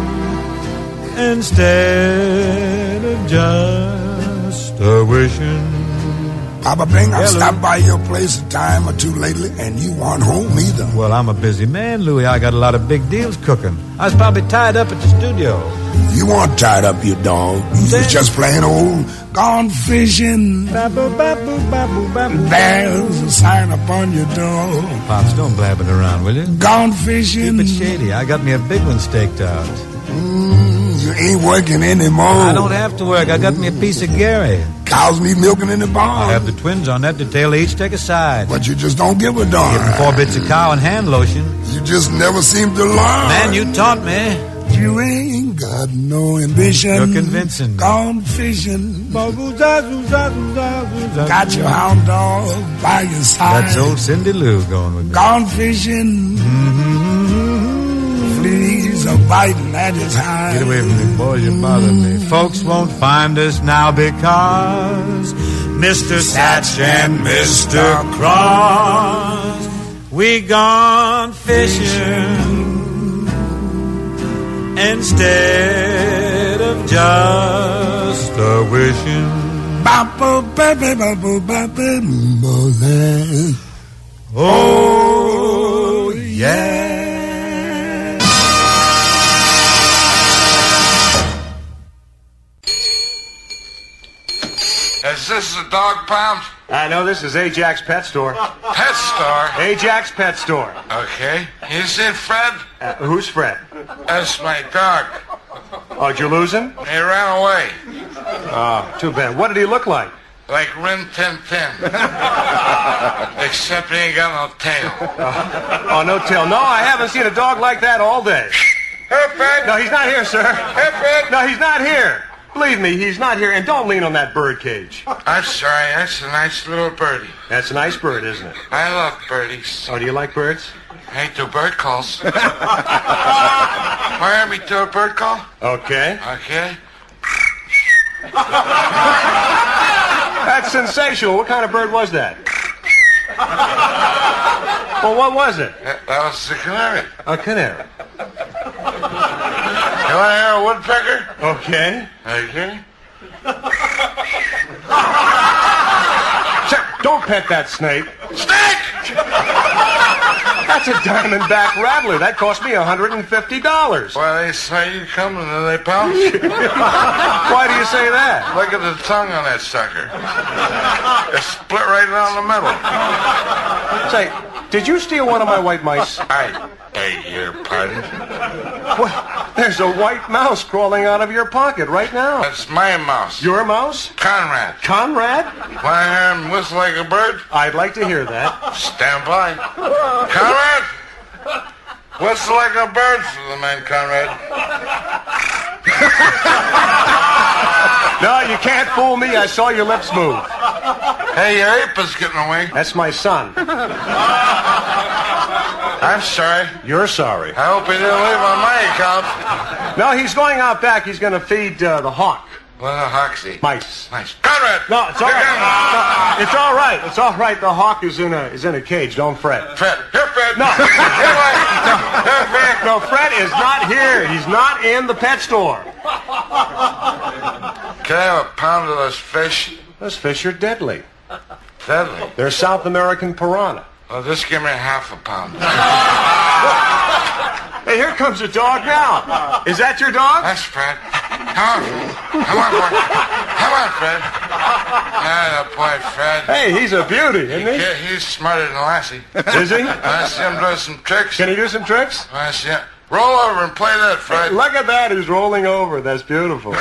instead of just a wishing.
Papa Bing, I stopped by your place a time or two lately, and you weren't home either.
Well, I'm a busy man, Louis. I got a lot of big deals cooking. I was probably tied up at the studio.
You weren't tied up, you dog. You was just plain old gone fishing.
Babble, babble, babble, babble.
There's a sign upon your door.
Pops, don't blab it around, will you?
Gone fishing.
Keep it shady. I got me a big one staked out.
You ain't working anymore.
I don't have to work. I got me a piece of Gary.
Cows need milking in the barn.
I have the twins on that detail. They each take a side.
But you just don't give a darn.
Give them 4 bits of cow and hand lotion.
You just never seem to learn.
Man, you taught me.
You ain't got no ambition.
You're convincing me.
Gone fishing. Got your hound dog by your side.
That's old Cindy Lou going with me.
Gone fishing. Fleas are biting at his hide.
Get away from me, boy, you bother me. Folks won't find us now because Mr. Satch and Mr. Cross, we gone fishing instead of just a wishing. Oh, yeah.
Is this the dog pound?
No, this is Ajax Pet Store.
Pet store?
Ajax Pet Store.
Okay. Is it Fred?
Who's Fred?
That's my dog.
Oh, did you lose him?
He ran away.
Oh, too bad. What did he look like?
Like Rin Tin Tin. Except he ain't got no tail.
Oh, no tail. No, I haven't seen a dog like that all day.
Hey, Fred.
No, he's not here, sir.
Hey, Fred.
No, he's not here. Believe me, he's not here. And don't lean on that bird cage.
I'm sorry. That's a nice little birdie.
That's a nice bird, isn't it?
I love birdies.
Oh, do you like birds?
I do bird calls. Why me do a bird call?
Okay.
Okay.
That's sensational. What kind of bird was that? Well, what was it?
That was the canary.
A canary.
You want to hear a woodpecker?
Okay.
Okay.
Sir, don't pet that snake.
Snake!
That's a diamondback rattler. That cost me $150.
Well, they say you come and then they pounce.
Why do you say that?
Look at the tongue on that sucker. It's split right down the middle.
Say, did you steal one of my white mice?
I beg your pardon.
Well, there's a white mouse crawling out of your pocket right now.
That's my mouse.
Your mouse?
Conrad.
Conrad?
Want to hear him whistle like a bird?
I'd like to hear that.
Stand by. Conrad! Whistle like a bird for the man, Conrad.
No, you can't fool me. I saw your lips move.
Hey, your ape is getting away.
That's my son.
I'm sorry.
You're sorry.
I hope he didn't leave on my account.
No, he's going out back. He's going to feed the hawk.
What a hawksy?
Mice.
Mice. Conrad!
No, it's all right. No, it's all right. It's all right. The hawk is in a cage. Don't fret.
Fred. Here, Fred.
No.
Here, Fred.
No, Fred is not here. He's not in the pet store.
Can I have a pound of those fish?
Those fish are deadly.
Deadly?
They're South American piranha.
Well, just give me half a pound.
Hey, here comes a dog now. Is that your dog?
That's Fred. Come on, boy. Come on, Fred. Ah, boy, Fred.
Hey, he's a beauty, isn't he?
He's smarter than Lassie.
Is he?
I see him do some tricks.
Can he do some tricks?
I see him. Roll over and play that, Fred.
Hey, look at that. He's rolling over. That's beautiful.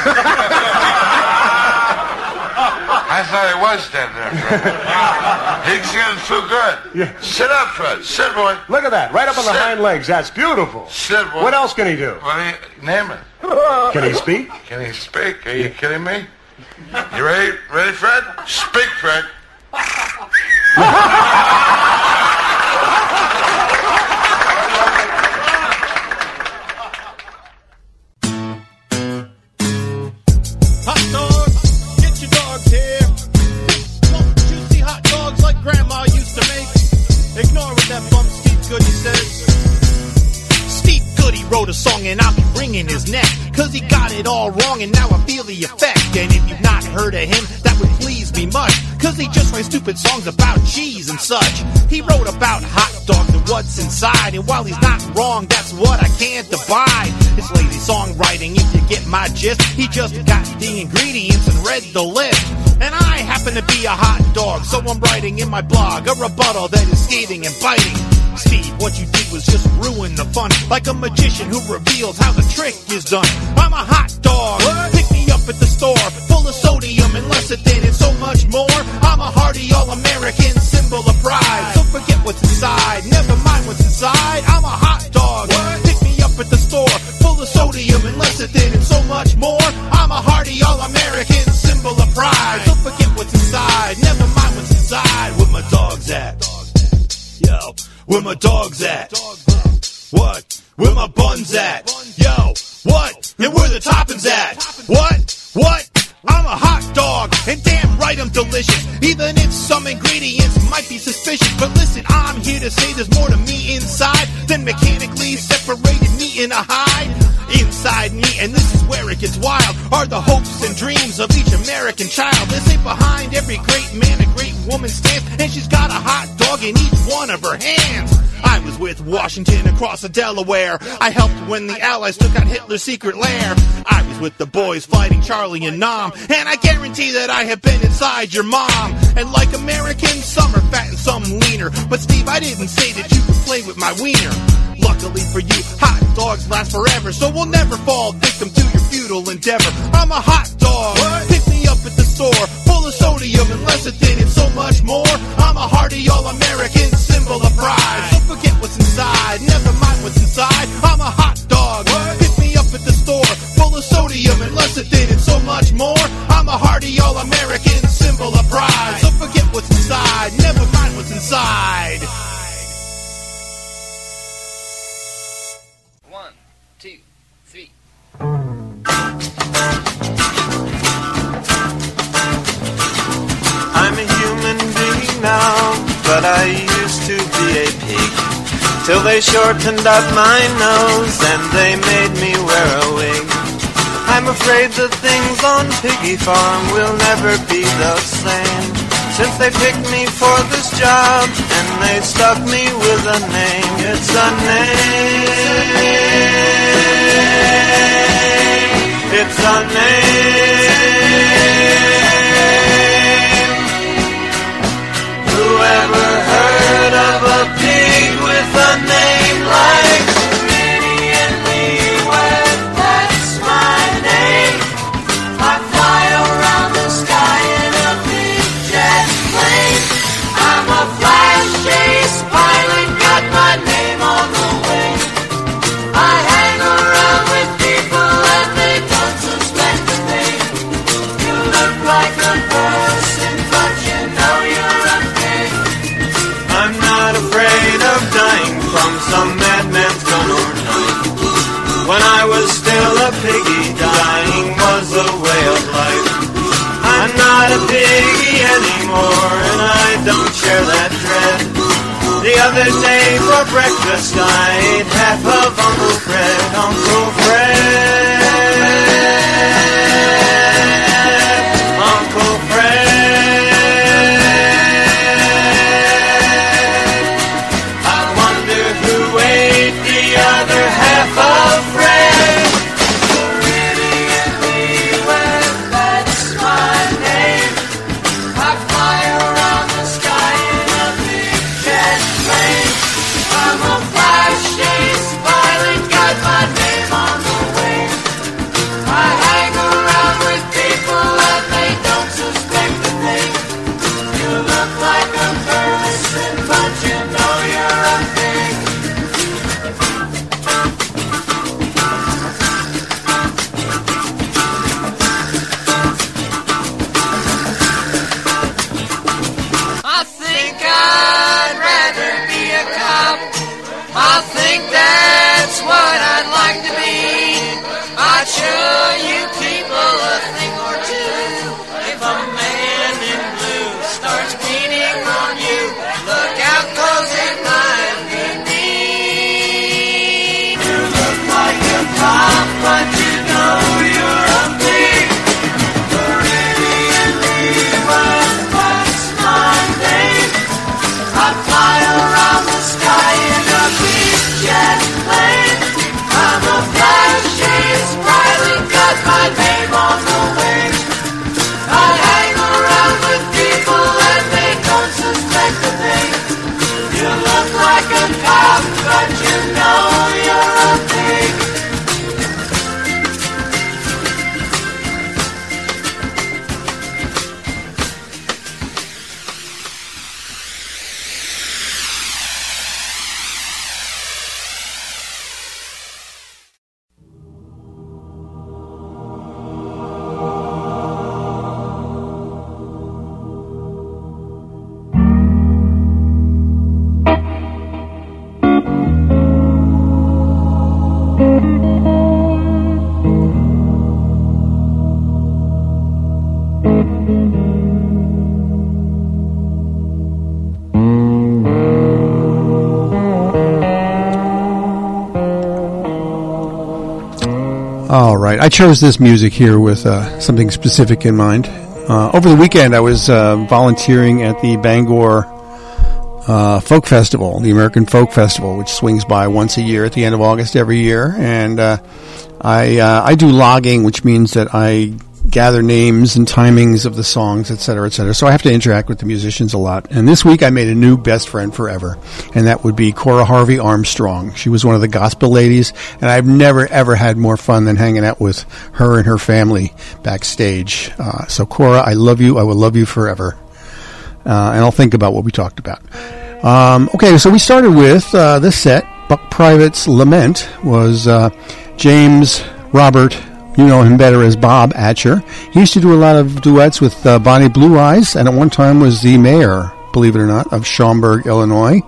I thought he was dead there, Fred. He's getting too good.
Yeah.
Sit up, Fred. Sit, boy.
Look at that. Right up on the hind legs. That's beautiful.
Sit, boy.
What else can he do?
Name it.
Can he speak?
Can he speak? Are you kidding me? You ready? Ready, Fred? Speak, Fred.
Hot dogs, get your dogs here. Juicy hot dogs like Grandma used to make. Ignore what that bum Steve Goody says. Steve Goody wrote a song and I'll be wringing his neck, 'cause he got it all wrong and now I feel the effect. And if you've not heard of him, that would please me much, 'cause he just writes stupid songs about cheese and such. He wrote about hot dogs and what's inside, and while he's not wrong, that's what I can't abide. It's lazy songwriting if you get my gist. He just got the ingredients and read the list. And I happen to be a hot dog, so I'm writing in my blog a rebuttal that is scathing and biting. Steve, what you did was just ruin the fun, like a magician who reveals how the trick is done. I'm a hot dog, pick me up at the store, full of sodium and lecithin and so much more. I'm a hearty all-American symbol of pride, so forget what's inside, never mind what's inside. I'm a hot dog, pick me up at the store, full of sodium and lecithin and so much more. I'm a hearty all-American symbol of pride, so forget what's inside, never mind what's inside. Where my dog's at? Yo, where my dog's at? What? Where my bun's at? Yo, what? And where the toppings at? What? I'm a hot dog, and damn right I'm delicious, even if some ingredients might be suspicious. But listen, I'm here to say there's more to me inside than mechanically separated meat in a hide. Inside me, and this is where it gets wild, are the hopes and dreams of each American child. They say behind every great man a great woman stands, and she's got a hot dog in each one of her hands. I was with Washington across the Delaware. I helped when the Allies took out Hitler's secret lair. I was with the boys fighting Charlie and Nam, and I guarantee that I have been inside your mom. And like Americans, some are fat and some leaner, but Steve, I didn't say that you could play with my wiener. Luckily for you, hot dogs last forever, so we'll never fall victim to your futile endeavor. I'm a hot dog. Pick me up at the store, full of sodium and lecithin and so much more. I'm a hearty all-American symbol of pride. So forget what's inside, never mind what's inside. I'm a hot dog. Pick me up at the store, full of sodium and lecithin and so much more. I'm a hearty all-American symbol of pride. So forget what's inside, never mind what's inside.
1, 2, 3.
I'm a human being now, but I used to be a pig, till they shortened up my nose and they made me wear a wig. I'm afraid that things on Piggy Farm will never be the same, since they picked me for this job and they stuck me with a name. It's a name. It's a name. Whoever heard of a pig with a name like Gideon Leeward? That's my name. I fly around the sky in a big jet plane. I'm a flash chase pilot, got my name on the wing. I hang around with people and they don't suspect a thing. You look like a person, but you know you're a pig. I'm not afraid of dying from some madman's gun or knife. When I was still a piggy, dying was a way of life. I'm not a piggy anymore, and I don't share that dread. The other day for breakfast I ate half of Uncle Fred. Uncle Fred. Uncle Fred. I wonder who ate the other half of Fred. Gideon Leeward, that's my name. I fly around the sky in a big jet plane. I'm a flash chase pilot, got my name on the wing. I hang around with people and they don't suspect a thing. You look like a person, but you know you're a pig. I think I'd rather be a cop. I think that's what I'd like to be. I'd show you people a thing or two. If a man in blue starts beating on you, look out 'cause it might be me. You look like a cop, but you know you're a pig. Gideon Leeward, that's my name. I fly around the sky in a big jet
right. I chose this music here with something specific in mind. Over the weekend, I was volunteering at the Bangor Folk Festival, the American Folk Festival, which swings by once a year at the end of August every year. And I do logging, which means that I gather names and timings of the songs, et cetera, et cetera. So I have to interact with the musicians a lot. And this week I made a new best friend forever, and that would be Cora Harvey Armstrong. She was one of the gospel ladies, and I've never, ever had more fun than hanging out with her and her family backstage. So Cora, I love you. I will love you forever. And I'll think about what we talked about. Okay, so we started with this set. Buck Private's Lament was James Robert, you know him better as Bob Atcher. He used to do a lot of duets with Bonnie Blue Eyes, and at one time was the mayor, believe it or not, of Schaumburg, Illinois.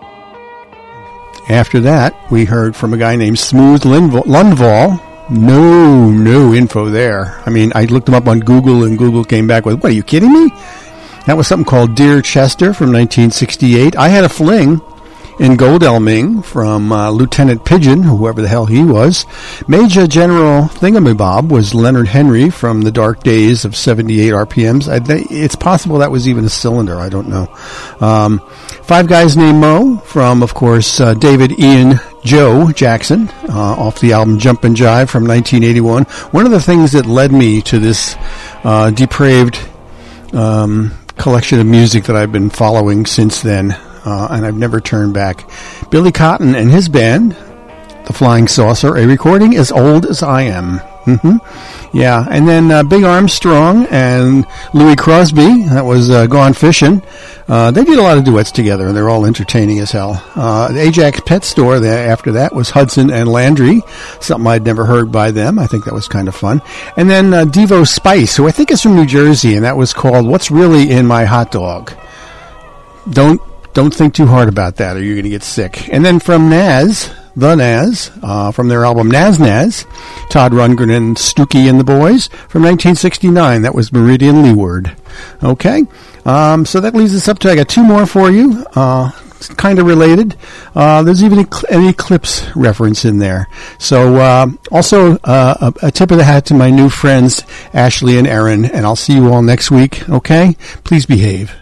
After that, we heard from a guy named Smooth Lundvall. No info there. I mean, I looked him up on Google, and Google came back with, what, are you kidding me? That was something called Dear Chester from 1968. I Had a Fling in Godalming from Lieutenant Pigeon, whoever the hell he was. Major General Thingamabob was Leonard Henry from The Dark Days of 78 RPMs. It's possible that was even a cylinder. I don't know. Five Guys Named Mo from, of course, David Ian Joe Jackson off the album Jump and Jive from 1981. One of the things that led me to this depraved collection of music that I've been following since then, and I've never turned back. Billy Cotton and his band, The Flying Saucer, a recording as old as I am. Yeah, and then Big Armstrong and Louis Crosby, that was Gone Fishing. They did a lot of duets together, and they're all entertaining as hell. The Ajax Pet Store after that was Hudson and Landry, something I'd never heard by them. I think that was kind of fun. And then Devo Spice, who I think is from New Jersey, and that was called What's Really in My Hot Dog. Don't think too hard about that, or you're going to get sick. And then from Nas, The Nas, from their album Nas Nas, Todd Rundgren and Stookie and the Boys, from 1969. That was Meridian Leeward. Okay, so that leads us up to, I got two more for you, kind of related. There's even an Eclipse reference in there. So also a tip of the hat to my new friends, Ashley and Aaron, and I'll see you all next week, okay? Please behave.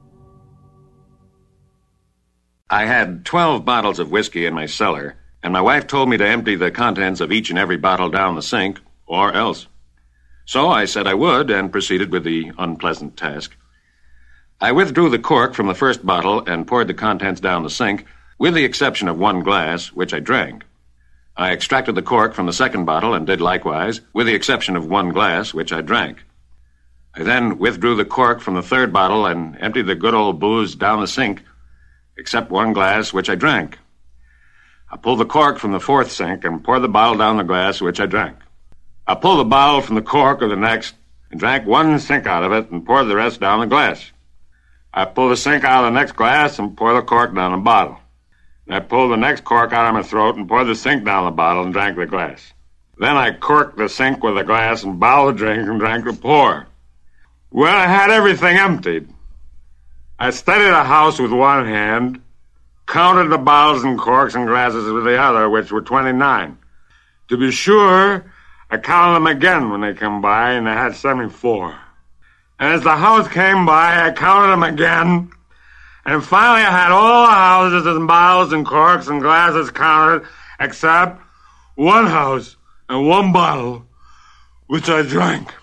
I had 12 bottles of whiskey in my cellar, and my wife told me to empty the contents of each and every bottle down the sink, or else. So I said I would, and proceeded with the unpleasant task. I withdrew the cork from the first bottle and poured the contents down the sink, with the exception of one glass, which I drank. I extracted the cork from the second bottle and did likewise, with the exception of one glass, which I drank. I then withdrew the cork from the third bottle and emptied the good old booze down the sink, except one glass, which I drank. I pulled the cork from the fourth sink and poured the bottle down the glass, which I drank. I pulled the bottle from the cork of the next and drank one sink out of it and poured the rest down the glass. I pulled the sink out of the next glass and poured the cork down the bottle. And I pulled the next cork out of my throat and poured the sink down the bottle and drank the glass. Then I corked the sink with the glass and bottled the drink and drank the pour. Well, I had everything emptied. I steadied the house with one hand, counted the bottles and corks and glasses with the other, which were 29. To be sure, I counted them again when they came by, and I had 74. And as the house came by, I counted them again, and finally I had all the houses and bottles and corks and glasses counted, except one house and one bottle, which I drank.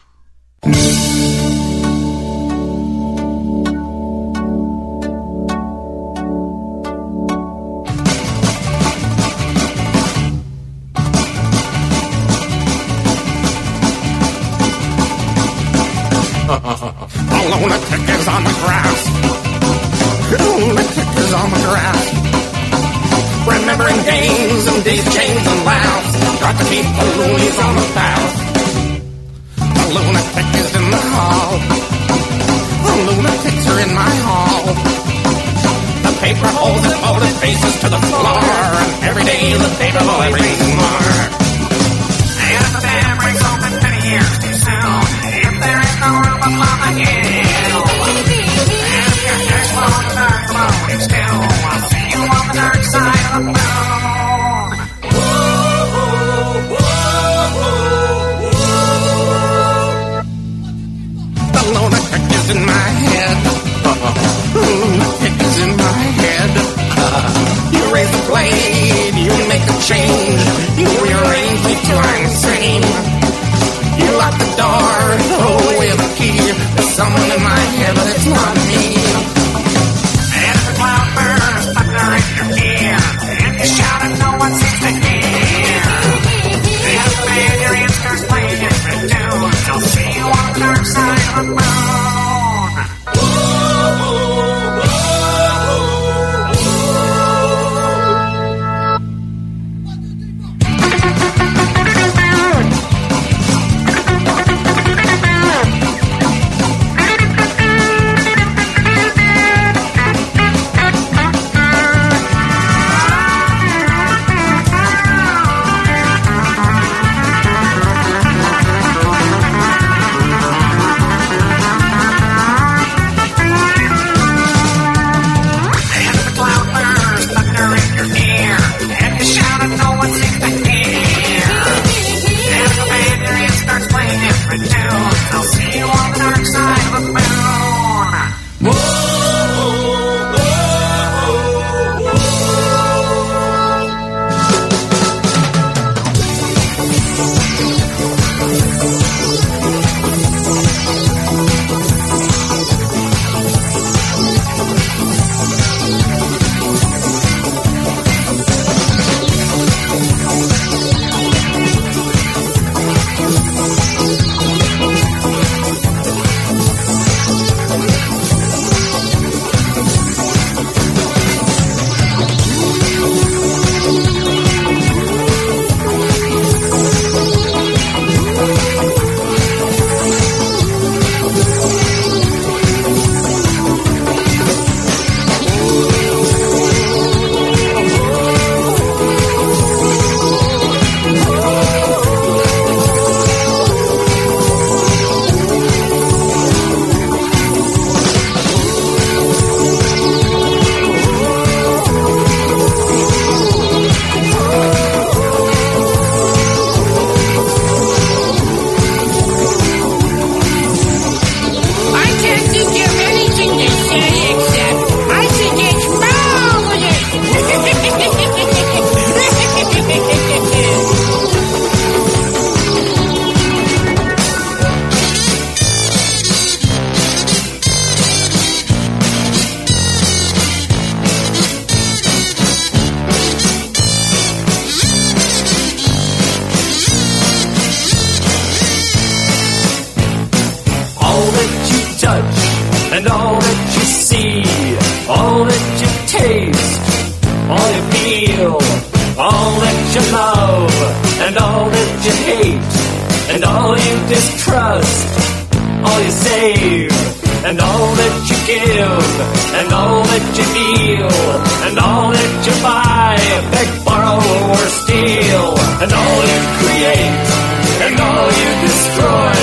A lunatic is on the grass. A lunatic is on the grass. Remembering games and days, chains and laughs. Got to keep the loonies on the path. A lunatic is in the hall. The lunatics are in my hall. The paper holds its folded faces to the floor, and every day the paper boy brings more. And if the dam breaks open 10 years too soon, if there is no room upon the hill, and if your next floor is not floating still, I'll see you on the dark side of the moon. Woo, woo, woo, woo. the kick is in my head. The kick is in my head. You raise the blade, you make a change, you rearrange me till I'm insane. You lock the door, throw away the key. There's someone in my head, but it's not me. And the cloud burns, thunder in your ear, and you shout and no one seems to hear. And the band your ear starts playing different tunes. I'll see you on the dark side of the moon.
And all that you see, all that you taste, all you feel, all that you love, and all that you hate, and all you distrust, all you save, and all that you give, and all that you feel, and all that you buy, beg, borrow, or steal, and all you create, and all you destroy.